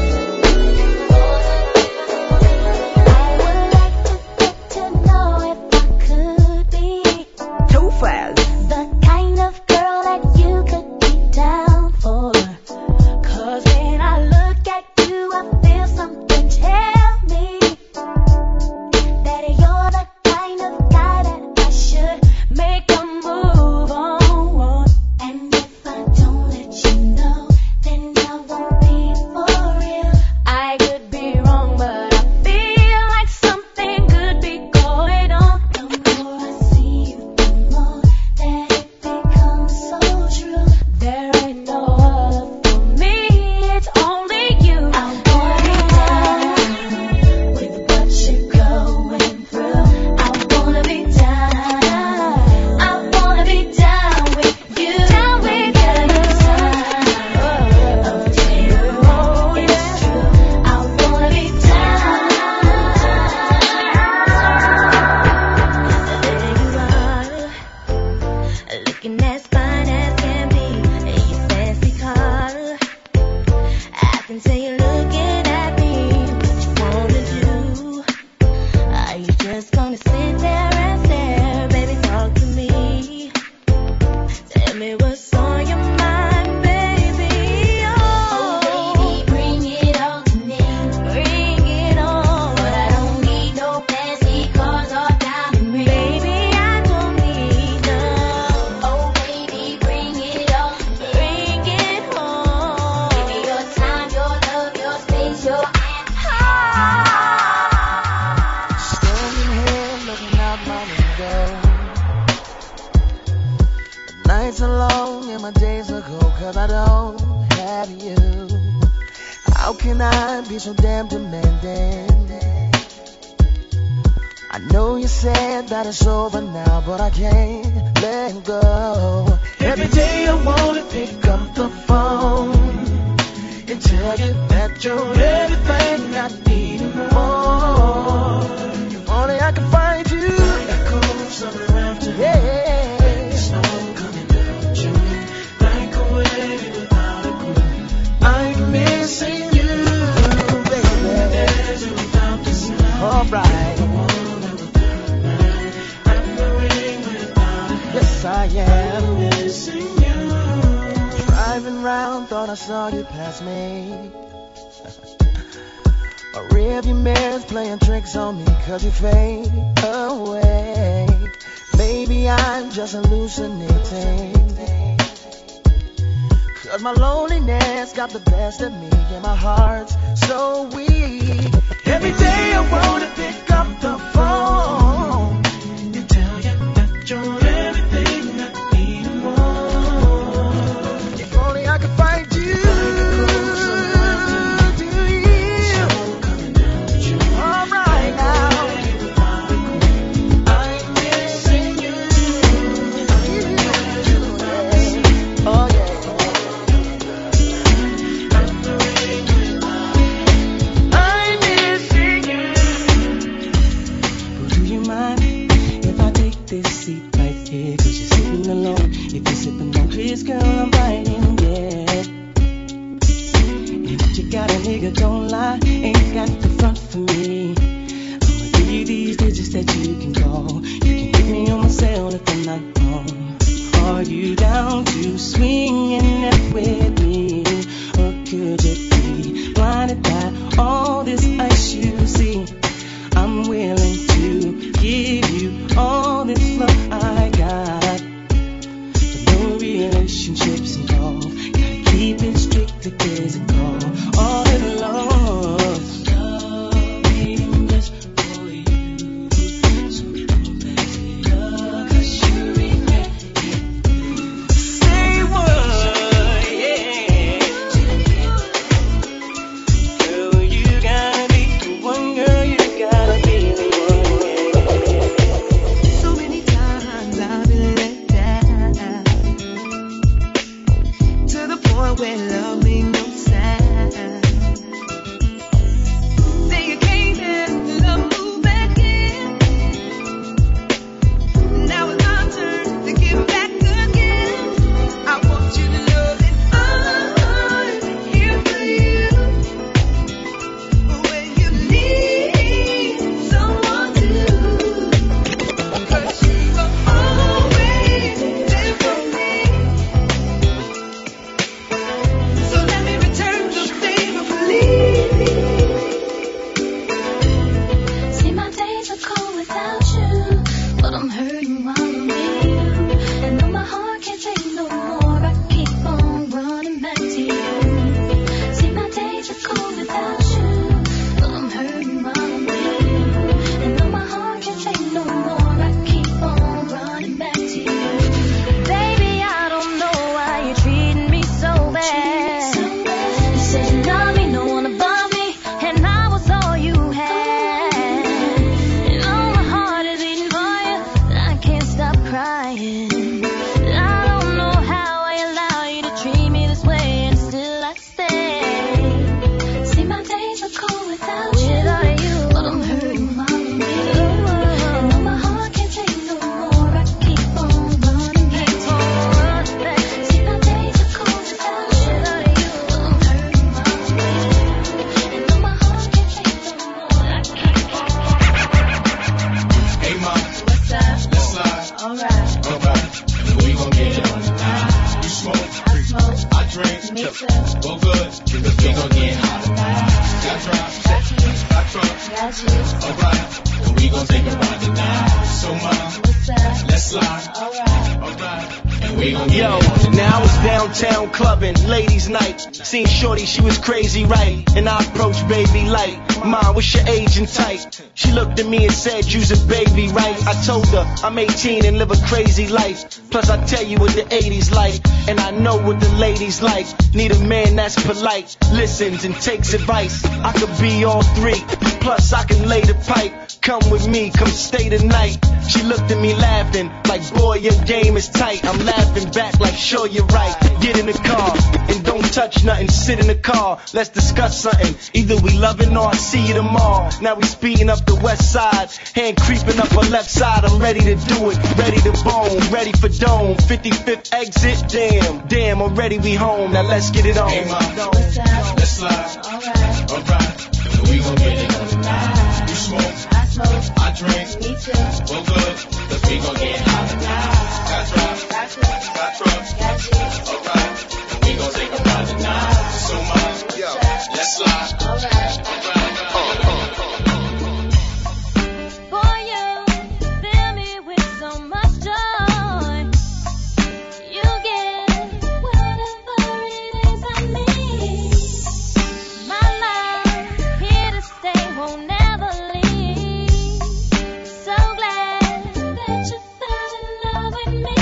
To know if I could be
Too fast.
the kind of girl that you could be down for. 'Cause when I look at you, I feel something tell me that you're the kind of guy that I should make a move on. And if I don't let you know, then I won't be for real. I could be wrong, but I feel like something could be going on. The more I see you, the more that it becomes so true. There ain't no other for me, it's only you. I wanna be down with what you're going through. I wanna be down. I wanna be down with you. Down with you. Oh, dear, oh, it's true. I wanna be down. There you are, looking as fine as can be. You fancy car, I can tell you're looking at me. What you wanna do? Are you just gonna sit there and stare? Baby, talk to me. Tell me what's on your mind, baby. Oh, baby, bring it all to me. Bring it on. But I don't need no fancy cars or diamond rings. Baby, I don't need none. Oh, baby, bring it all to me. Bring it home. Give me your time, your love, your space, your
Standing here looking out my window. The nights are long and my days are cold 'cause I don't have you. How can I be so damn demanding? I know you said that it's over now, but I can't let go. Every day I wanna pick up the phone and tell you that you're everything I need and more. If only I could find you. Yeah. Like a wave without a groove. I'm missing you, baby. Alright. Yes, I am. Driving round, thought I saw you pass me. A rearview mirror's playing tricks on me 'cause you fade away. Maybe I'm just hallucinating. 'Cause my loneliness got the best of me and my heart's so weak. Every day I wanna pick up the phone and tell you that you're everything I need and more. If only I could find you. All right now. I'm missing you. Oh yeah. I'm missing you. Do you mind if I take this seat right here? 'Cause you're sitting alone. If you're sipping on Chris, girl, I'm biting, yeah. If you got a nigga, don't lie, ain't got the front for me. I'ma give you these digits that you can call. You can hit me on my cell if I'm not home. Are you down to swinging it with me? Or could you be blinded by all this ice you see? I'm willing to give you all this love I got. But no relationships involved. keep it strictly physical all alone. Loving just for you, so let's it up, 'cause you regret it. Say what, yeah. Girl, you gotta be the one, girl, you gotta be the one. So many times I've been let down, to the point where love made no sound. Then you came in, love moved back in. Now it's my turn to give back again. I want you to know that I'm here for you. When you need someone to, 'cause you are always there for me. So let me return the favor, please.
See, my days are cold without you, but I'm hurting while I'm with you. And though my heart can't take no more, I keep on running back to you. See, my days are cold without you, but I'm hurting while I'm with you. And though my heart can't take no more, I keep on running back to you. Baby, I don't know why you're treating me so bad. You said you love me, no one above me, and I was all you had. And all my heart is beating for you, I can't stop crying. I don't know how I allow you to treat me this way, and still I stay. See, my days are cold without you, but I'm hurting while I'm with you. And though my heart can't take no more, I keep on running back to you. See, my days are cold without you, but I'm hurting while I'm with you. And though my heart can't take no more, I keep on.
Hey, mom,
What's up?
let's slide.
Alright,
Alright, and we gon' get it on tonight. You smoke,
I smoke.
I drink,
Me too.
go good, because we gon' get hot tonight. Got drop, got truck,
Got you.
alright, and we gon' take a ride tonight. So, mom,
What's up?
let's slide.
Alright.
Alright, and we gon' get
Yo,
it on tonight.
now I was downtown clubbing, ladies' night. Seen Shorty, she was crazy, right? And I approached baby light. Mom, what's your age and type? She looked at me and said, you's a baby, right? I told her, I'm 18 and live a crazy life. Plus I tell you what the 80s like, and I know what the ladies like. Need a man that's polite, listens and takes advice. I could be all three, plus I can lay the pipe. Come with me, come stay the night. She looked at me laughing, like boy your game is tight. I'm laughing back like sure you're right. Get in the car, and don't touch nothing, sit in the car. Let's discuss something, either we loving or I see you tomorrow. Now we speeding up the west side, hand creeping up her left side. I'm ready to do it, ready to bone, ready for dome. 55th exit, damn, already we home. Now let's get it on.
Hey, mom,
What's up?
let's slide.
Alright.
Alright, and we gon' get it on tonight. You smoke,
I smoke.
I drink,
Me too.
go good, cause we gon' get hot tonight. Got drop,
Got you.
got truck,
Got you.
alright, and we gon' take a ride tonight. So, mom, let's slide.
Alright. For you, fill me with so much joy. You get whatever it is I need. My love, here to stay, won't never leave. So glad that you fell in love with me.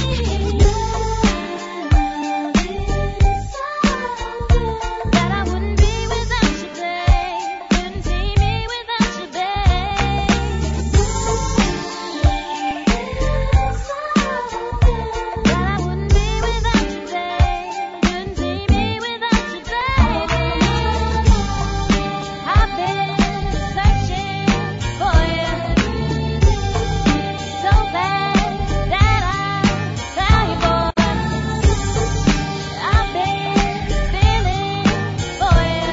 Love is so good that I wouldn't be without you, babe. Couldn't see me without you, babe. That I wouldn't be without you, babe. Couldn't see me without you, babe. I've been searching for you, so glad that I found you, boy. I've been feeling for you.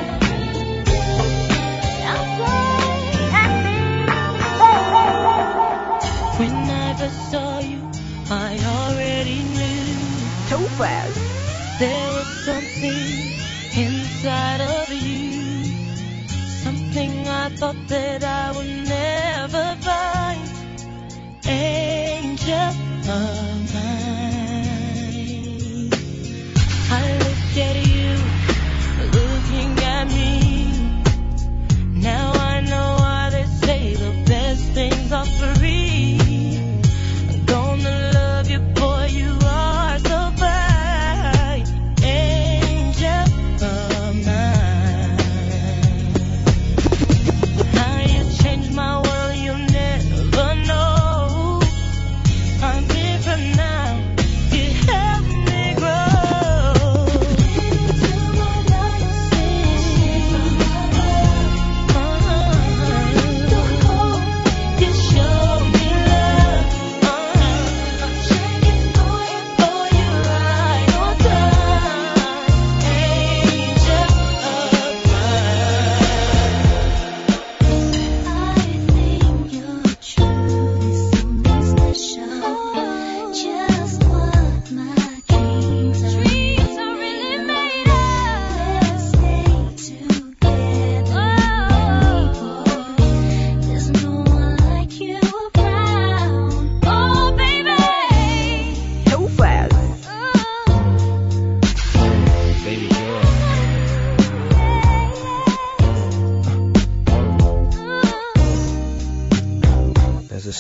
I'm so happy. When I first saw you, I already knew
Too fast.
there was something inside of you, something I thought that I would never find. Angel of mine, I look at you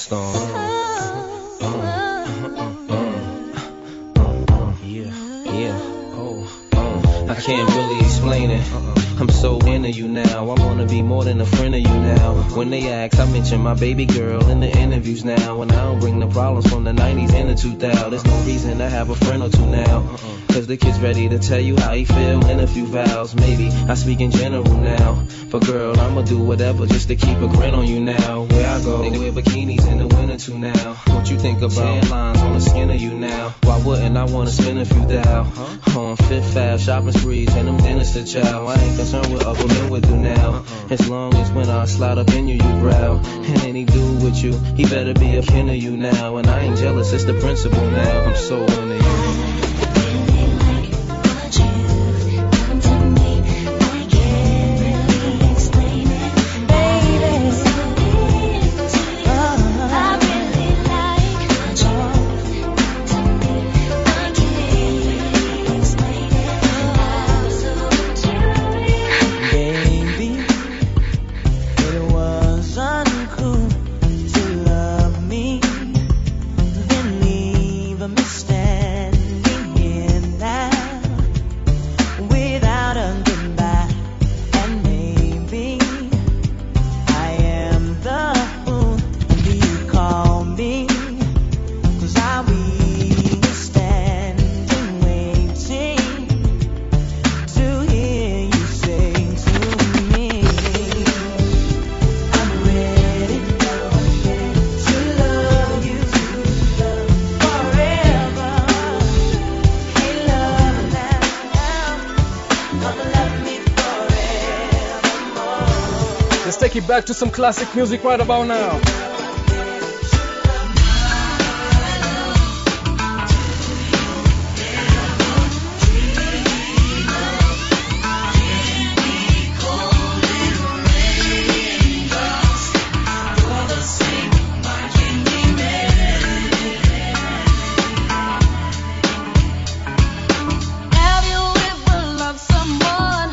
Storm. I can't really explain it. I'm so into you now. I wanna be more than a friend of you now. When they ask, I mention my baby girl in the interviews now. And I don't bring the problems from the 90s and the 2000s. There's no reason to have a friend or two now. Cause the kid's ready to tell you how he feel in a few vows. Maybe I speak in general now. But girl, I'ma do whatever just to keep a grin on you now. Where I go, they wear bikinis in the winter too now. What you think about tan lines on the skin of you now? Why wouldn't I wanna spend a few thou? On Fifth Ave, shopping sprees and them dinners to chow. I ain't concerned with other men would do now. As long as when I slide up in you, you growl. And any dude with you, he better be a kin of you now. And I ain't jealous, it's the principle now. I'm so into you.
Take it back to some classic music right about now.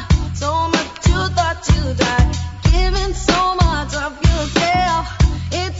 So much of yourself, it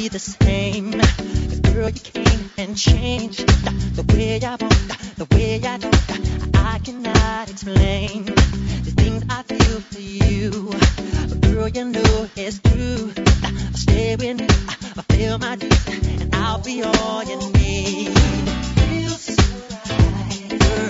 be the same. 'Cause girl, you came and changed the way I want, the way I don't. I cannot explain the things I feel for you. Girl, you know it's true. I'll stay with you, I'll feel my dues, and I'll be all you need. Feels so right, girl.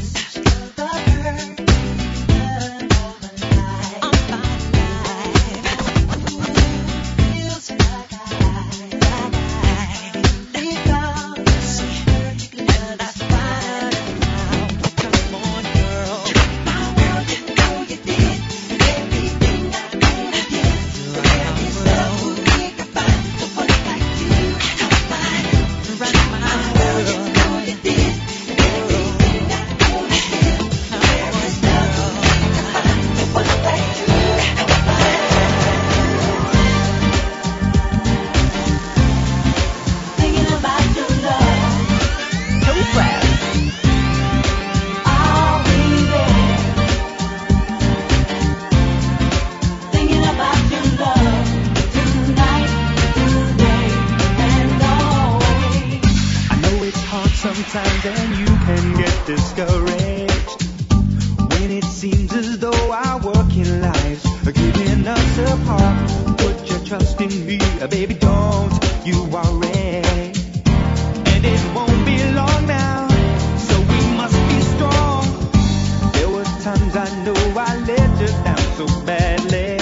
Sometimes and you can get discouraged when it seems as though our working lives are giving us apart. Put your trust in me, baby, don't you worry. And it won't be long now, so we must be strong. There were times I know I let you down so badly.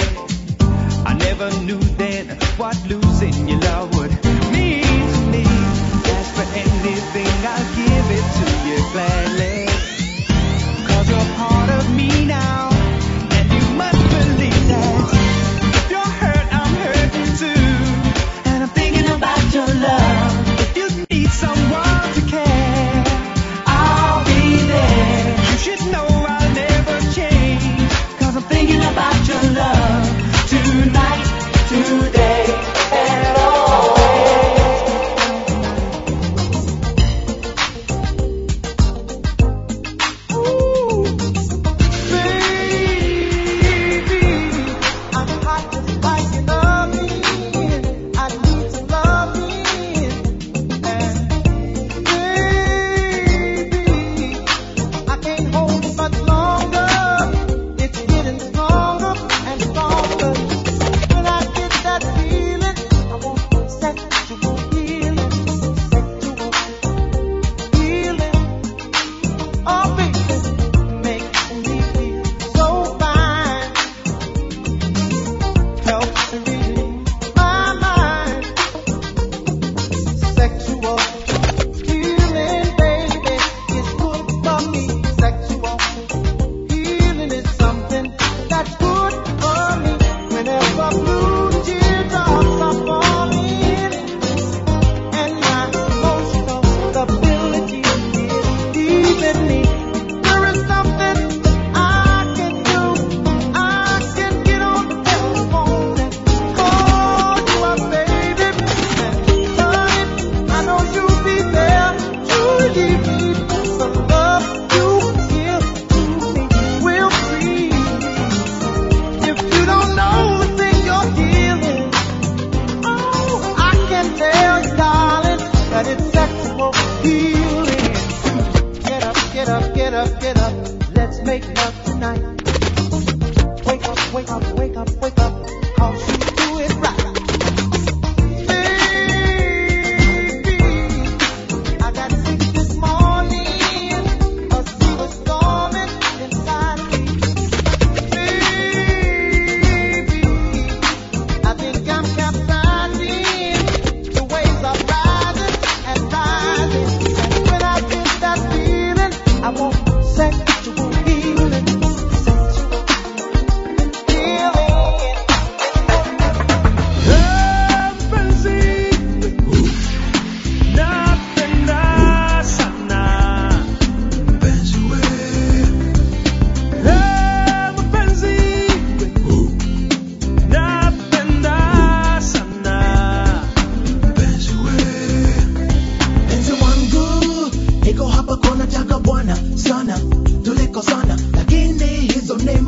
I never knew then what losing your love would mean to me. Ask for anything, I'll give it to you gladly. 'Cause you're part of me now, and you must believe that. If you're hurt, I'm hurting too. And I'm thinking about your love. If you need someone to care, I'll be there. You should know I'll never change. 'Cause I'm thinking about your love tonight, today, and always.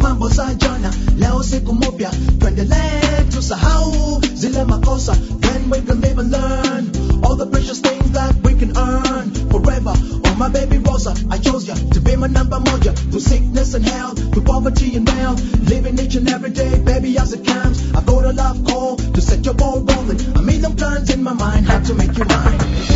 Leo siku mpya, tuendelee tusahau zile makosa. When
we can live and learn all the precious things that we can earn forever. Oh my baby Rosa, I chose ya to be my number moja. Through sickness and health, through poverty and wealth, living each and every day, baby, as it comes. I got a love call to set your ball rolling. A million plans in my mind, how to make you mine.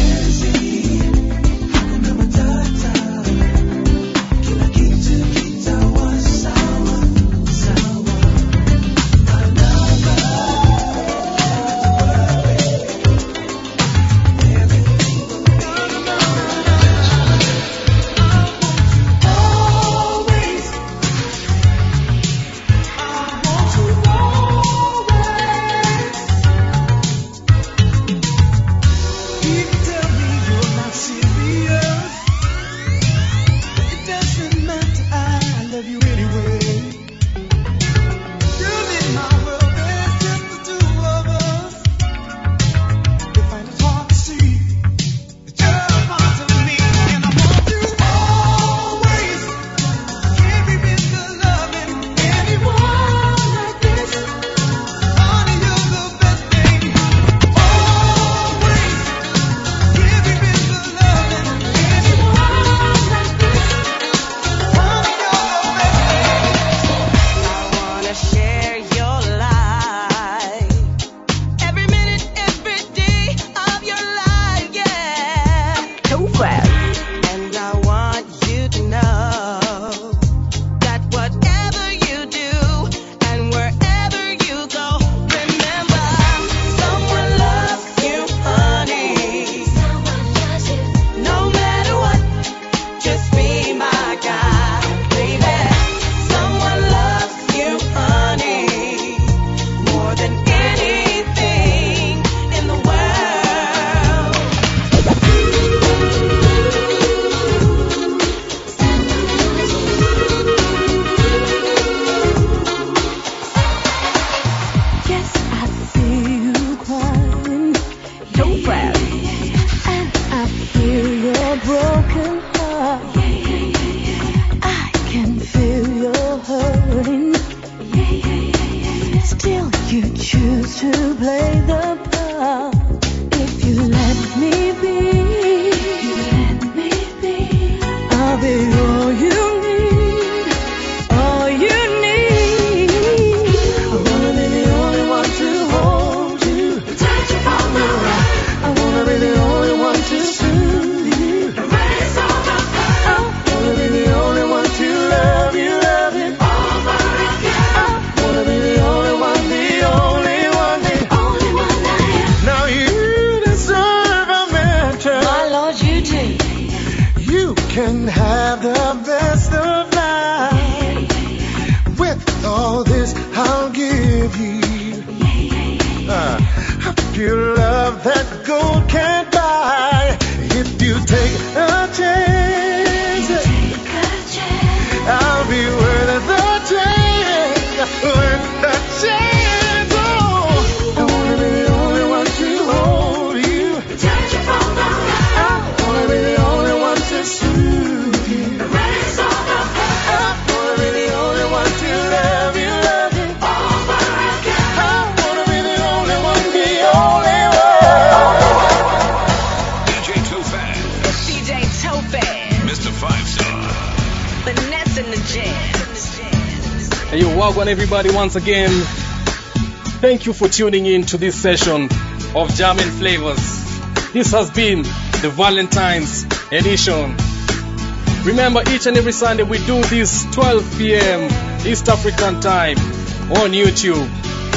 Everybody, once again, thank you for tuning in to this session of Jammin' Flavors. This has been the Valentine's edition. Remember, each and every Sunday we do this 12 p.m. East African time on YouTube.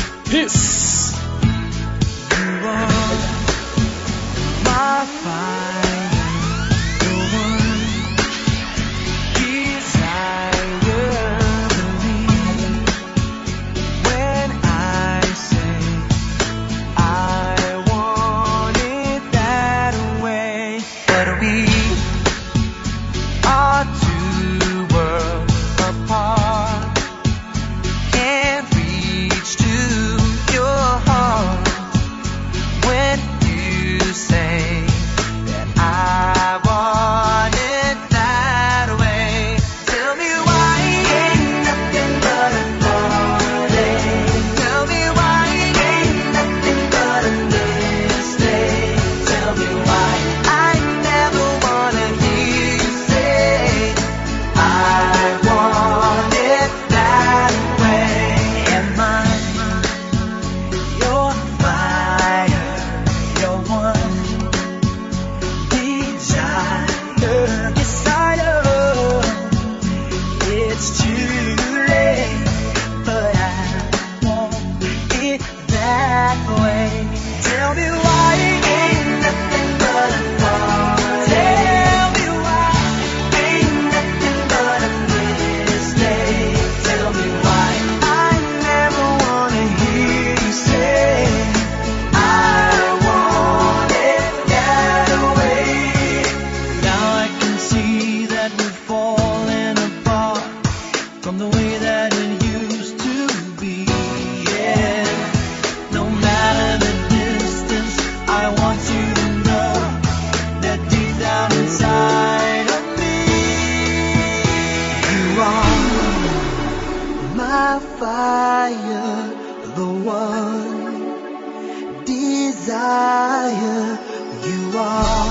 Peace.
that way. Tell me why ain't nothing but a thought. Tell me why ain't nothing but a mistake. Tell me why I never wanna hear you say I want it that way. Now I can see that we're falling apart from the way that it used to be. Yeah, no matter the distance, I want you to know that deep down inside of me, you are my fire, the one desire. You are